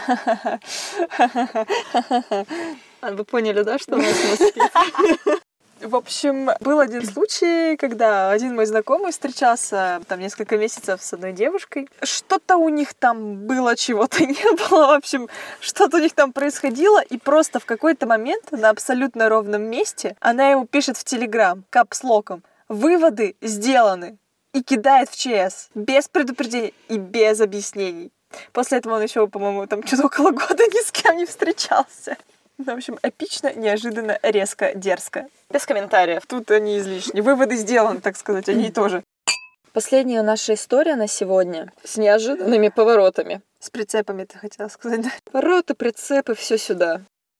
E: Вы поняли, да, что у нас спит?
A: В общем, был один случай, когда один мой знакомый встречался там несколько месяцев с одной девушкой. Что-то у них там было, чего-то не было. В общем, что-то у них там происходило. И просто в какой-то момент на абсолютно ровном месте она ему пишет в Телеграм капслоком: «Выводы сделаны». И кидает в ЧС. Без предупреждений и без объяснений. После этого он еще, по-моему, там что-то около года ни с кем не встречался. В общем, эпично, неожиданно, резко, дерзко.
E: Без комментариев.
A: Тут они излишни. Выводы сделаны, так сказать, они тоже.
E: Последняя наша история на сегодня с неожиданными поворотами.
A: С прицепами, ты хотела сказать, да?
E: Повороты, прицепы, все сюда.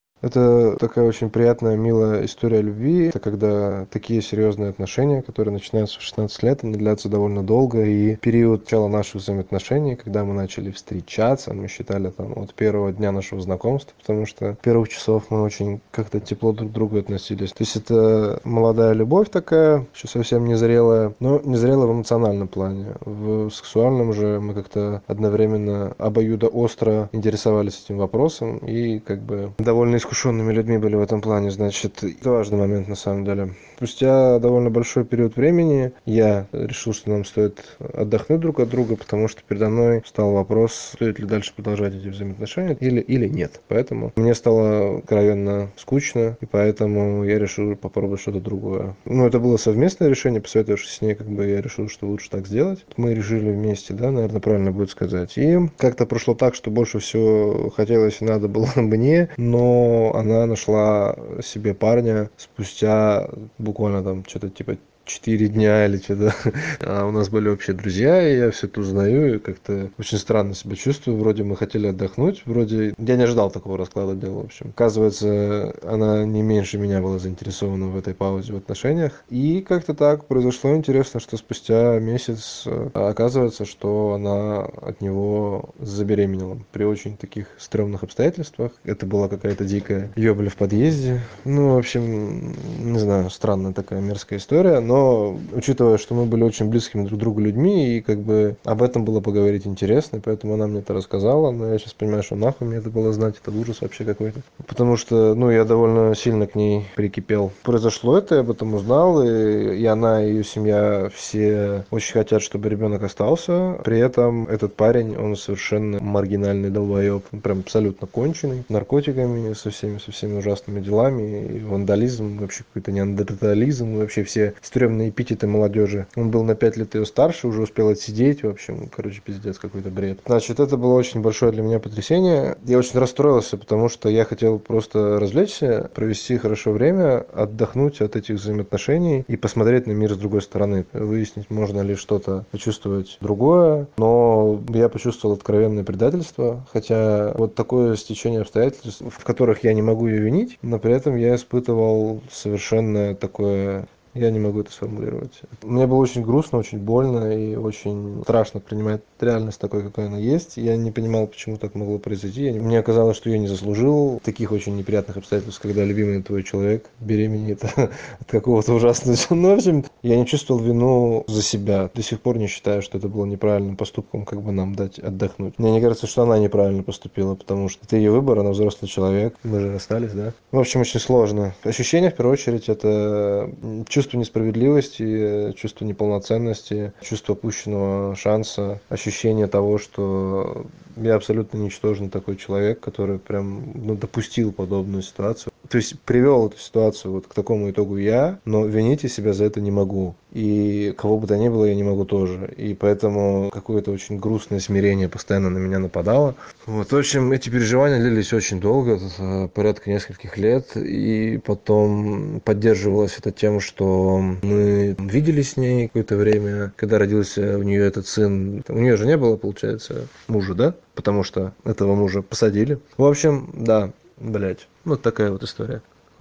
H: Это такая очень приятная, милая история любви. Это когда такие серьезные отношения, которые начинаются в шестнадцать лет, они длятся довольно долго. И период начала наших взаимоотношений, когда мы начали встречаться, мы считали там от первого дня нашего знакомства, потому что первых часов мы очень как-то тепло друг к другу относились. То есть это молодая любовь такая, еще совсем незрелая, но незрелая в эмоциональном плане. В сексуальном же мы как-то одновременно обоюдоостро интересовались этим вопросом и как бы довольно искушенными людьми были в этом плане, значит, это важный момент на самом деле. Спустя довольно большой период времени я решил, что нам стоит отдохнуть друг от друга, потому что передо мной встал вопрос, стоит ли дальше продолжать эти взаимоотношения или, или нет. Поэтому мне стало откровенно скучно, и поэтому я решил попробовать что-то другое. Ну, это было совместное решение, посоветовавшись с ней, как бы я решил, что лучше так сделать. Мы решили вместе, да, наверное, правильно будет сказать. И как-то прошло так, что больше всего хотелось и надо было мне, но она нашла себе парня спустя буквально там что-то типа четыре дня или что-то. А у нас были общие друзья, и я все это узнаю, и как-то очень странно себя чувствую. Вроде мы хотели отдохнуть, вроде... Я не ожидал такого расклада дела, в общем. Оказывается, она не меньше меня была заинтересована в этой паузе в отношениях. И как-то так произошло интересно, что спустя месяц оказывается, что она от него забеременела. При очень таких стрёмных обстоятельствах. Это была какая-то дикая ёбля в подъезде. Ну, в общем, не знаю, странная такая мерзкая история, но Но, учитывая, что мы были очень близкими друг к другу людьми, и как бы об этом было поговорить интересно, поэтому она мне это рассказала, но я сейчас понимаю, что нахуй мне это было знать, это ужас вообще какой-то. Потому что, ну, я довольно сильно к ней прикипел. Произошло это, я об этом узнал, и, и она, и ее семья все очень хотят, чтобы ребенок остался. При этом этот парень, он совершенно маргинальный долбоеб, он прям абсолютно конченый, наркотиками, со всеми, со всеми ужасными делами, и вандализм, вообще какой-то неандертализм, вообще все стрёмные эпитеты молодежи. Он был на пять лет ее старше, уже успел отсидеть. В общем, короче, пиздец, какой-то бред. Значит, это было очень большое для меня потрясение. Я очень расстроился, потому что я хотел просто развлечься, провести хорошо время, отдохнуть от этих взаимоотношений и посмотреть на мир с другой стороны. Выяснить, можно ли что-то почувствовать другое. Но я почувствовал откровенное предательство. Хотя вот такое стечение обстоятельств, в которых я не могу ее винить, но при этом я испытывал совершенно такое... Я не могу это сформулировать. Мне было очень грустно, очень больно и очень страшно принимать реальность такой, какой она есть. Я не понимал, почему так могло произойти. Мне казалось, что я не заслужил таких очень неприятных обстоятельств, когда любимый твой человек беременеет от какого-то ужасного. Ну, в общем, я не чувствовал вину за себя. До сих пор не считаю, что это было неправильным поступком, как бы нам дать отдохнуть. Мне не кажется, что она неправильно поступила, потому что это ее выбор, она взрослый человек. Мы же расстались, да? В общем, очень сложно. Ощущение, в первую очередь, это чувство чувство несправедливости, чувство неполноценности, чувство упущенного шанса, ощущение того, что я абсолютно ничтожный такой человек, который прям ну, допустил подобную ситуацию. То есть привел эту ситуацию вот к такому итогу я, но винить я себя за это не могу. И кого бы то ни было, я не могу тоже. И поэтому какое-то очень грустное смирение постоянно на меня нападало. Вот, в общем, эти переживания длились очень долго, порядка нескольких лет. И потом поддерживалась эта тема, что мы виделись с ней какое-то время, когда родился у нее этот сын. У нее же не было, получается, мужа, да? Потому что этого мужа посадили. В общем, да, блять, вот такая вот история.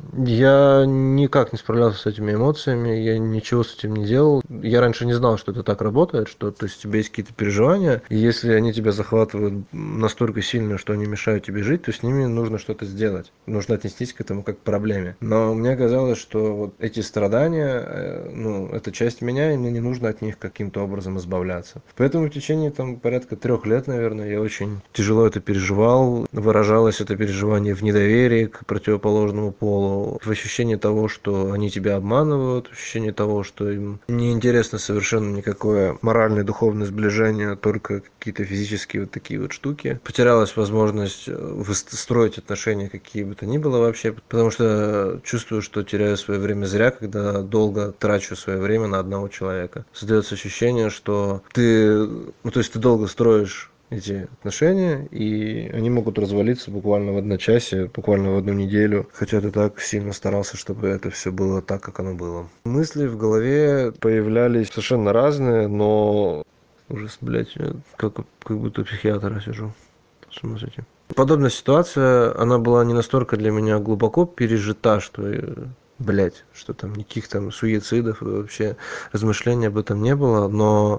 H: Я никак не справлялся с этими эмоциями, я ничего с этим не делал. Я раньше не знал, что это так работает, что то есть у тебя есть какие-то переживания, и если они тебя захватывают настолько сильно, что они мешают тебе жить, то с ними нужно что-то сделать. Нужно отнестись к этому как к проблеме. Но мне казалось, что вот эти страдания, ну, это часть меня, и мне не нужно от них каким-то образом избавляться. Поэтому в течение там порядка трех лет, наверное, я очень тяжело это переживал. Выражалось это переживание в недоверии к противоположному полу, в ощущении того, что они тебя обманывают, ощущение того, что им неинтересно совершенно никакое моральное и духовное сближение, только какие-то физические вот такие вот штуки. Потерялась возможность строить отношения какие бы то ни было вообще, потому что чувствую, что теряю свое время зря, когда долго трачу свое время на одного человека. Создается ощущение, что ты, ну то есть ты долго строишь эти отношения, и они могут развалиться буквально в одночасье, буквально в одну неделю, хотя ты так сильно старался, чтобы это все было так, как оно было. Мысли в голове появлялись совершенно разные, но ужас, блядь, я как, как будто у психиатра сижу. С ума сойти. Подобная ситуация, она была не настолько для меня глубоко пережита, что, блядь, что там никаких там суицидов и вообще размышлений об этом не было, но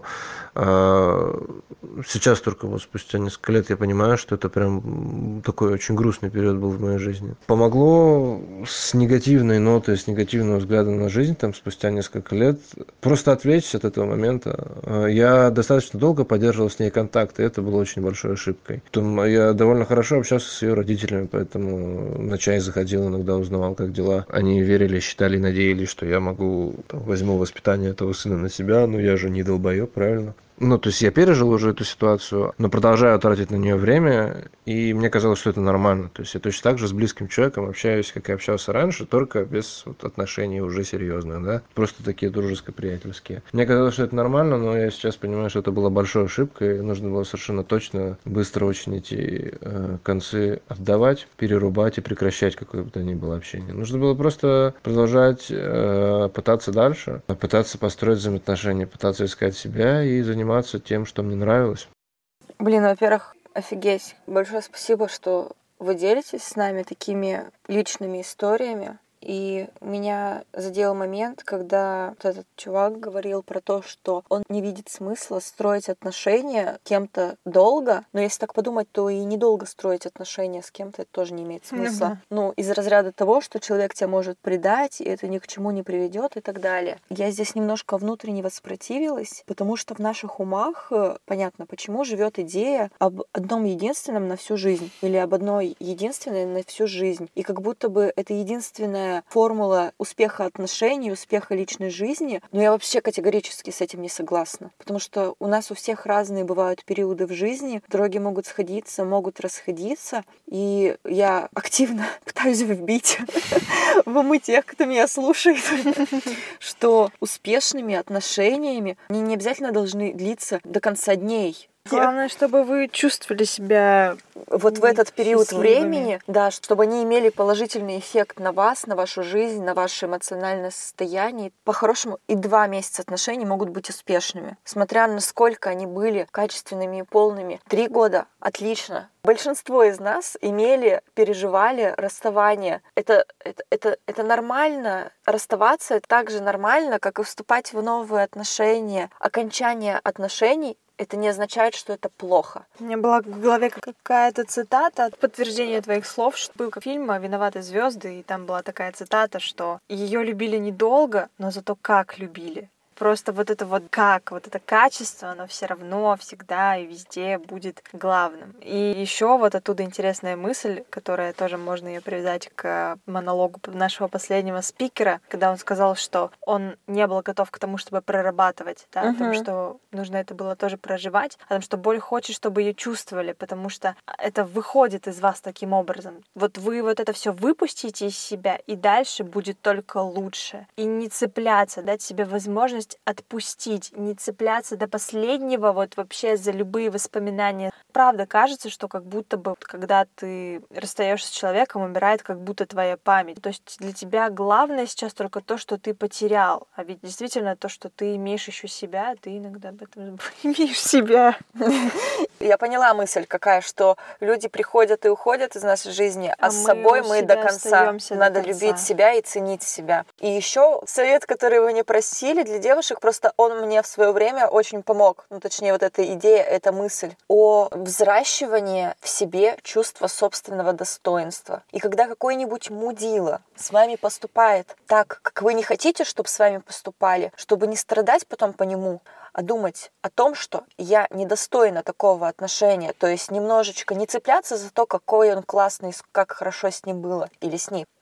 H: э, сейчас только вот спустя несколько лет я понимаю, что это прям такой очень грустный период был в моей жизни. Помогло с негативной нотой, с негативного взгляда на жизнь, там спустя несколько лет, просто отвлечься от этого момента. Я достаточно долго поддерживал с ней контакт, и это было очень большой ошибкой. Потом я довольно хорошо общался с ее родителями, поэтому на чай заходил, иногда узнавал, как дела. Они верили, считали, надеялись, что я могу, там, возьму воспитание этого сына на себя, но я же не долбоёб, правильно? Ну, то есть я пережил уже эту ситуацию, но продолжаю тратить на нее время, и мне казалось, что это нормально. То есть я точно так же с близким человеком общаюсь, как и общался раньше, только без вот, отношений уже серьезных, да, просто такие дружеско-приятельские. Мне казалось, что это нормально, но я сейчас понимаю, что это была большой ошибкой, нужно было совершенно точно, быстро очень эти э, концы отдавать, перерубать и прекращать какое бы то ни было общение. Нужно было просто продолжать э, пытаться дальше, пытаться построить взаимоотношения, пытаться искать себя и заниматься тем, что мне нравилось.
E: Блин, во-первых, офигеть. Большое спасибо, что вы делитесь с нами такими личными историями. И меня задел момент, когда вот этот чувак говорил про то, что он не видит смысла строить отношения с кем-то долго. Но если так подумать, то и недолго строить отношения с кем-то это тоже не имеет смысла. Mm-hmm. Ну, из разряда того, что человек тебя может предать, и это ни к чему не приведет и так далее. Я здесь немножко внутренне воспротивилась, потому что в наших умах понятно, почему живет идея об одном единственном на всю жизнь или об одной единственной на всю жизнь. И как будто бы это единственная формула успеха отношений, успеха личной жизни, но я вообще категорически с этим не согласна, потому что у нас у всех разные бывают периоды в жизни, дороги могут сходиться, могут расходиться, и я активно пытаюсь вбить в умы тех, кто меня слушает, что успешными отношениями они не обязательно должны длиться до конца дней.
A: Главное, чтобы вы чувствовали себя
E: вот в этот период
A: счастливыми.
E: времени, да, чтобы они имели положительный эффект на вас, на вашу жизнь, на ваше эмоциональное состояние. По-хорошему, и два месяца отношений могут быть успешными. Смотря насколько они были качественными и полными. Три года — отлично. Большинство из нас имели, переживали расставание. Это, это, это, это нормально. Расставаться — это так же нормально, как и вступать в новые отношения. Окончание отношений — это не означает, что это плохо.
A: У меня была в голове какая-то цитата, подтверждение твоих слов, что был фильм «Виноваты звезды», и там была такая цитата, что ее любили недолго, но зато как любили. Просто вот это вот как, вот это качество, оно все равно всегда и везде будет главным. И еще вот оттуда интересная мысль, которая тоже можно ее привязать к монологу нашего последнего спикера, когда он сказал, что он не был готов к тому, чтобы прорабатывать, да, uh-huh. потому что нужно это было тоже проживать, потому что боль хочет, чтобы ее чувствовали, потому что это выходит из вас таким образом. Вот вы вот это все выпустите из себя, и дальше будет только лучше. И не цепляться, дать себе возможность отпустить, не цепляться до последнего вот вообще за любые воспоминания. Правда, кажется, что как будто бы, когда ты расстаешься с человеком, умирает как будто твоя память. То есть для тебя главное сейчас только то, что ты потерял. А ведь действительно то, что ты имеешь еще себя, ты иногда об этом имеешь себя.
E: Я поняла мысль какая, что люди приходят и уходят из нашей жизни, а, а с собой мы до конца. Надо до конца. Любить себя и ценить себя. И еще совет, который вы не просили для девушек, просто он мне в свое время очень помог. Ну, точнее, вот эта идея, эта мысль о взращивании в себе чувства собственного достоинства. И когда какой-нибудь мудила с вами поступает так, как вы не хотите, чтобы с вами поступали, чтобы не страдать потом по нему, а думать о том, что я недостойна такого отношения, то есть немножечко не цепляться за то, какой он классный, как хорошо с ним было или с ней.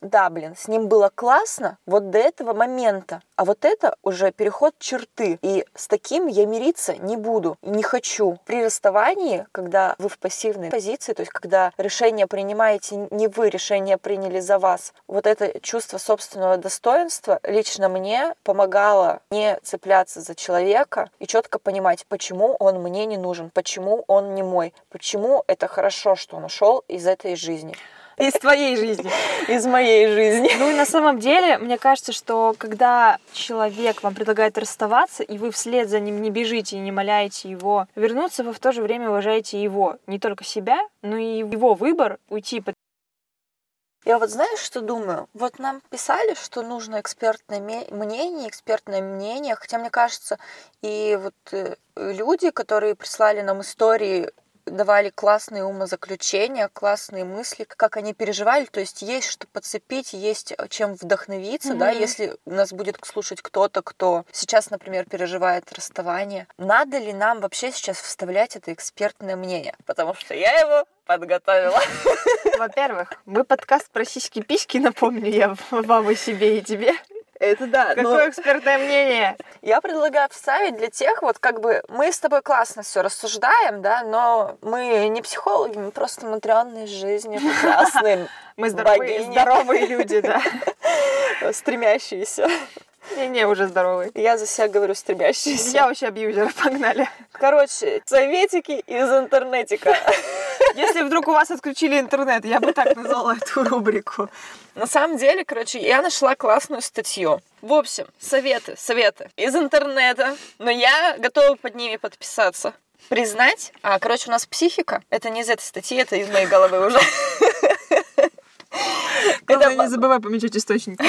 E: да, блин, с ним было классно вот до этого момента, а вот это уже переход черты, и с таким я мириться не буду, и не хочу. При расставании, когда вы в пассивной позиции, то есть когда решение принимаете не вы, решение приняли за вас, вот это чувство собственного достоинства лично мне помогало не цепляться за человека и четко понимать, почему он мне не нужен, почему он не мой, почему это хорошо, что он ушел из этой жизни.
A: Из твоей жизни.
E: Из моей жизни.
A: Ну и на самом деле, мне кажется, что когда человек вам предлагает расставаться, и вы вслед за ним не бежите и не моляете его вернуться, вы в то же время уважаете его, не только себя, но и его выбор уйти.
E: Я вот знаешь, что думаю? Вот нам писали, что нужно экспертное мнение, экспертное мнение, хотя мне кажется, и вот люди, которые прислали нам истории, давали классные умозаключения, классные мысли, как они переживали. То есть есть что подцепить, есть чем вдохновиться, mm-hmm. да, если нас будет слушать кто-то, кто сейчас, например, переживает расставание. Надо ли нам вообще сейчас вставлять это экспертное мнение? Потому что я его подготовила.
A: Во-первых, мы подкаст про сиськи-письки, напомню я вам и себе, и тебе.
E: Это да.
A: Какое
E: но...
A: экспертное мнение?
E: Я предлагаю вставить для тех, вот как бы мы с тобой классно все рассуждаем, да, но мы не психологи, мы просто внутренние жизни, прекрасные.
A: Мы здоровые, здоровые люди, да.
E: Стремящиеся.
A: Не-не, уже здоровый.
E: Я за себя говорю стремящиеся.
A: Я вообще абьюзер, погнали.
E: Короче, советики из интернетика.
A: Если вдруг у вас отключили интернет, я бы так назвала эту рубрику.
E: На самом деле, короче, я нашла классную статью. В общем, советы, советы из интернета, но я готова под ними подписаться. Признать, а, короче, у нас психика, это не из этой статьи, это из моей головы уже.
A: Главное, не забывай помечать источники.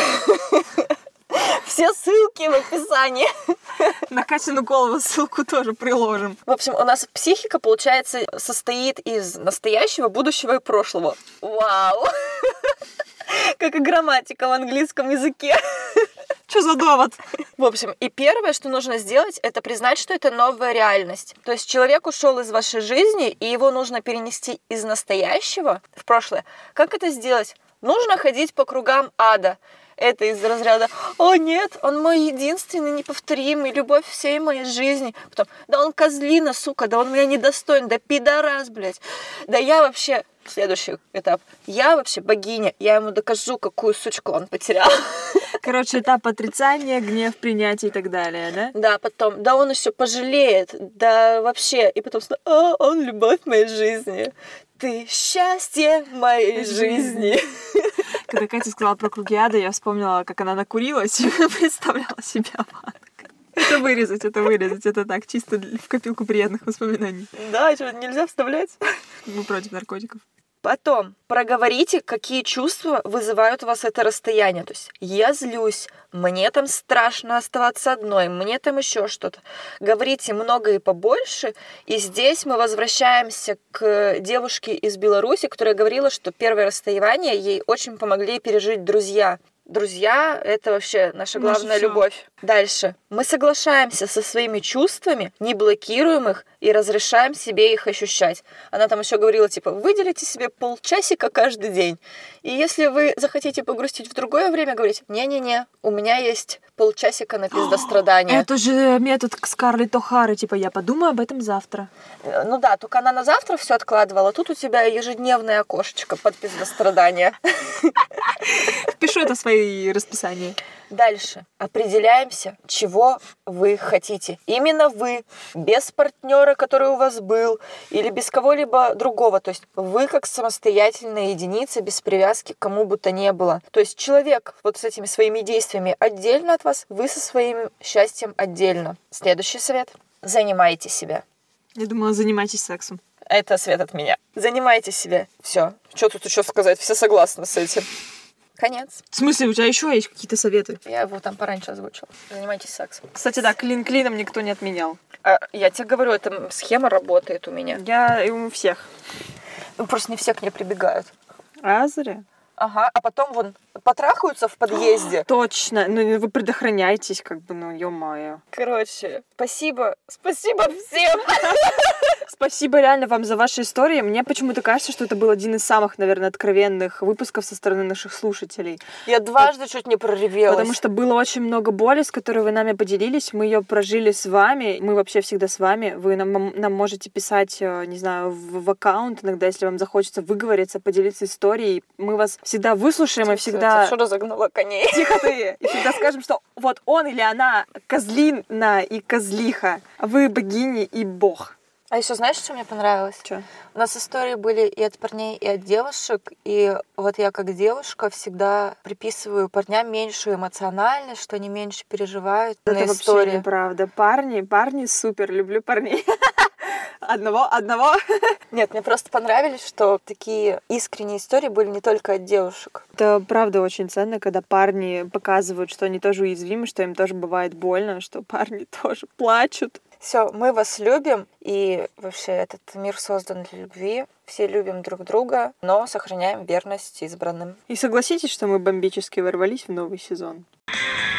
E: Все ссылки в описании.
A: На Катину голову ссылку тоже приложим.
E: В общем, у нас психика, получается, состоит из настоящего, будущего и прошлого. Вау! Как и грамматика в английском языке.
A: Что за довод?
E: В общем, и первое, что нужно сделать, это признать, что это новая реальность. То есть человек ушел из вашей жизни, и его нужно перенести из настоящего в прошлое. Как это сделать? Нужно ходить по кругам ада. Это из разряда «О, нет, он мой единственный, неповторимый, любовь всей моей жизни». Потом «Да он козлина, сука, да он меня недостоин, да пидорас, блядь». Да я вообще... Следующий этап. Я вообще богиня, я ему докажу, какую сучку он потерял.
A: Короче, этап отрицания, гнев, принятие и так далее, да?
E: Да, потом, да он еще пожалеет, да вообще. И потом, а, он любовь моей жизни. Ты счастье моей жизни.
A: Когда Катя сказала про круги ада, я вспомнила, как она накурилась и представляла себя в ад. Это вырезать, это вырезать, это так, чисто в копилку приятных воспоминаний.
E: Да, что, нельзя вставлять?
A: Мы против наркотиков.
E: Потом проговорите, какие чувства вызывают у вас это расстояние. То есть я злюсь, мне там страшно оставаться одной, мне там еще что-то. Говорите много и побольше. И здесь мы возвращаемся к девушке из Беларуси, которая говорила, что первое расставание ей очень помогли пережить друзья. Друзья — это вообще наша главная
A: Наше
E: любовь. Дальше. Мы соглашаемся со своими чувствами, не блокируем их и разрешаем себе их ощущать. Она там еще говорила, типа, выделите себе полчасика каждый день. И если вы захотите погрустить в другое время, говорите, не-не-не, у меня есть полчасика на пиздострадание.
A: Это же метод Скарлетт О'Хары, типа, я подумаю об этом завтра.
E: Ну да, только она на завтра все откладывала, тут у тебя ежедневное окошечко под пиздострадание.
A: Пишу это в свои расписания.
E: Дальше. Определяемся, чего вы хотите. Именно вы, без партнера, который у вас был, или без кого-либо другого. То есть вы как самостоятельная единица, без привязки к кому бы то ни было. То есть человек вот с этими своими действиями отдельно от вас, вы со своим счастьем отдельно. Следующий совет. Занимайте себя.
A: Я думала, занимайтесь сексом.
E: Это совет от меня. Занимайте себя. Все. Что тут еще сказать? Все согласны с этим. Конец.
A: В смысле, у тебя еще есть какие-то советы?
E: Я его там пораньше озвучила. Занимайтесь сексом.
A: Кстати, да, клин клином никто не отменял.
E: А, я тебе говорю, эта схема работает у меня.
A: Я и у всех.
E: Ну, просто не все к ней прибегают.
A: А зря.
E: Ага, а потом вон потрахаются в подъезде.
A: Точно. Ну, вы предохраняйтесь, как бы, ну, ё-моё.
E: Короче, спасибо. Спасибо всем.
A: Спасибо реально вам за ваши истории. Мне почему-то кажется, что это был один из самых, наверное, откровенных выпусков со стороны наших слушателей.
E: Я дважды чуть не проревелась.
A: Потому что было очень много боли, с которой вы нами поделились. Мы ее прожили с вами. Мы вообще всегда с вами. Вы нам, нам можете писать, не знаю, в, в аккаунт иногда, если вам захочется выговориться, поделиться историей. Мы вас всегда выслушаем и всегда...
E: Что разогнала коней?
A: Тихо ты! И всегда скажем, что вот он или она козлина и козлиха. Вы богини и бог.
E: А еще знаешь, что мне понравилось?
A: Что?
E: У нас истории были и от парней, и от девушек. И вот я как девушка всегда приписываю парням меньшую эмоциональность, что они меньше переживают
A: Это
E: на
A: вообще
E: истории.
A: неправда. Парни, парни супер, люблю парней. Одного, одного.
E: Нет, мне просто понравились, что такие искренние истории были не только от девушек.
A: Это правда очень ценно, когда парни показывают, что они тоже уязвимы, что им тоже бывает больно, что парни тоже плачут.
E: Все, мы вас любим, и вообще этот мир создан для любви. Все любим друг друга, но сохраняем верность избранным.
A: И согласитесь, что мы бомбически ворвались в новый сезон.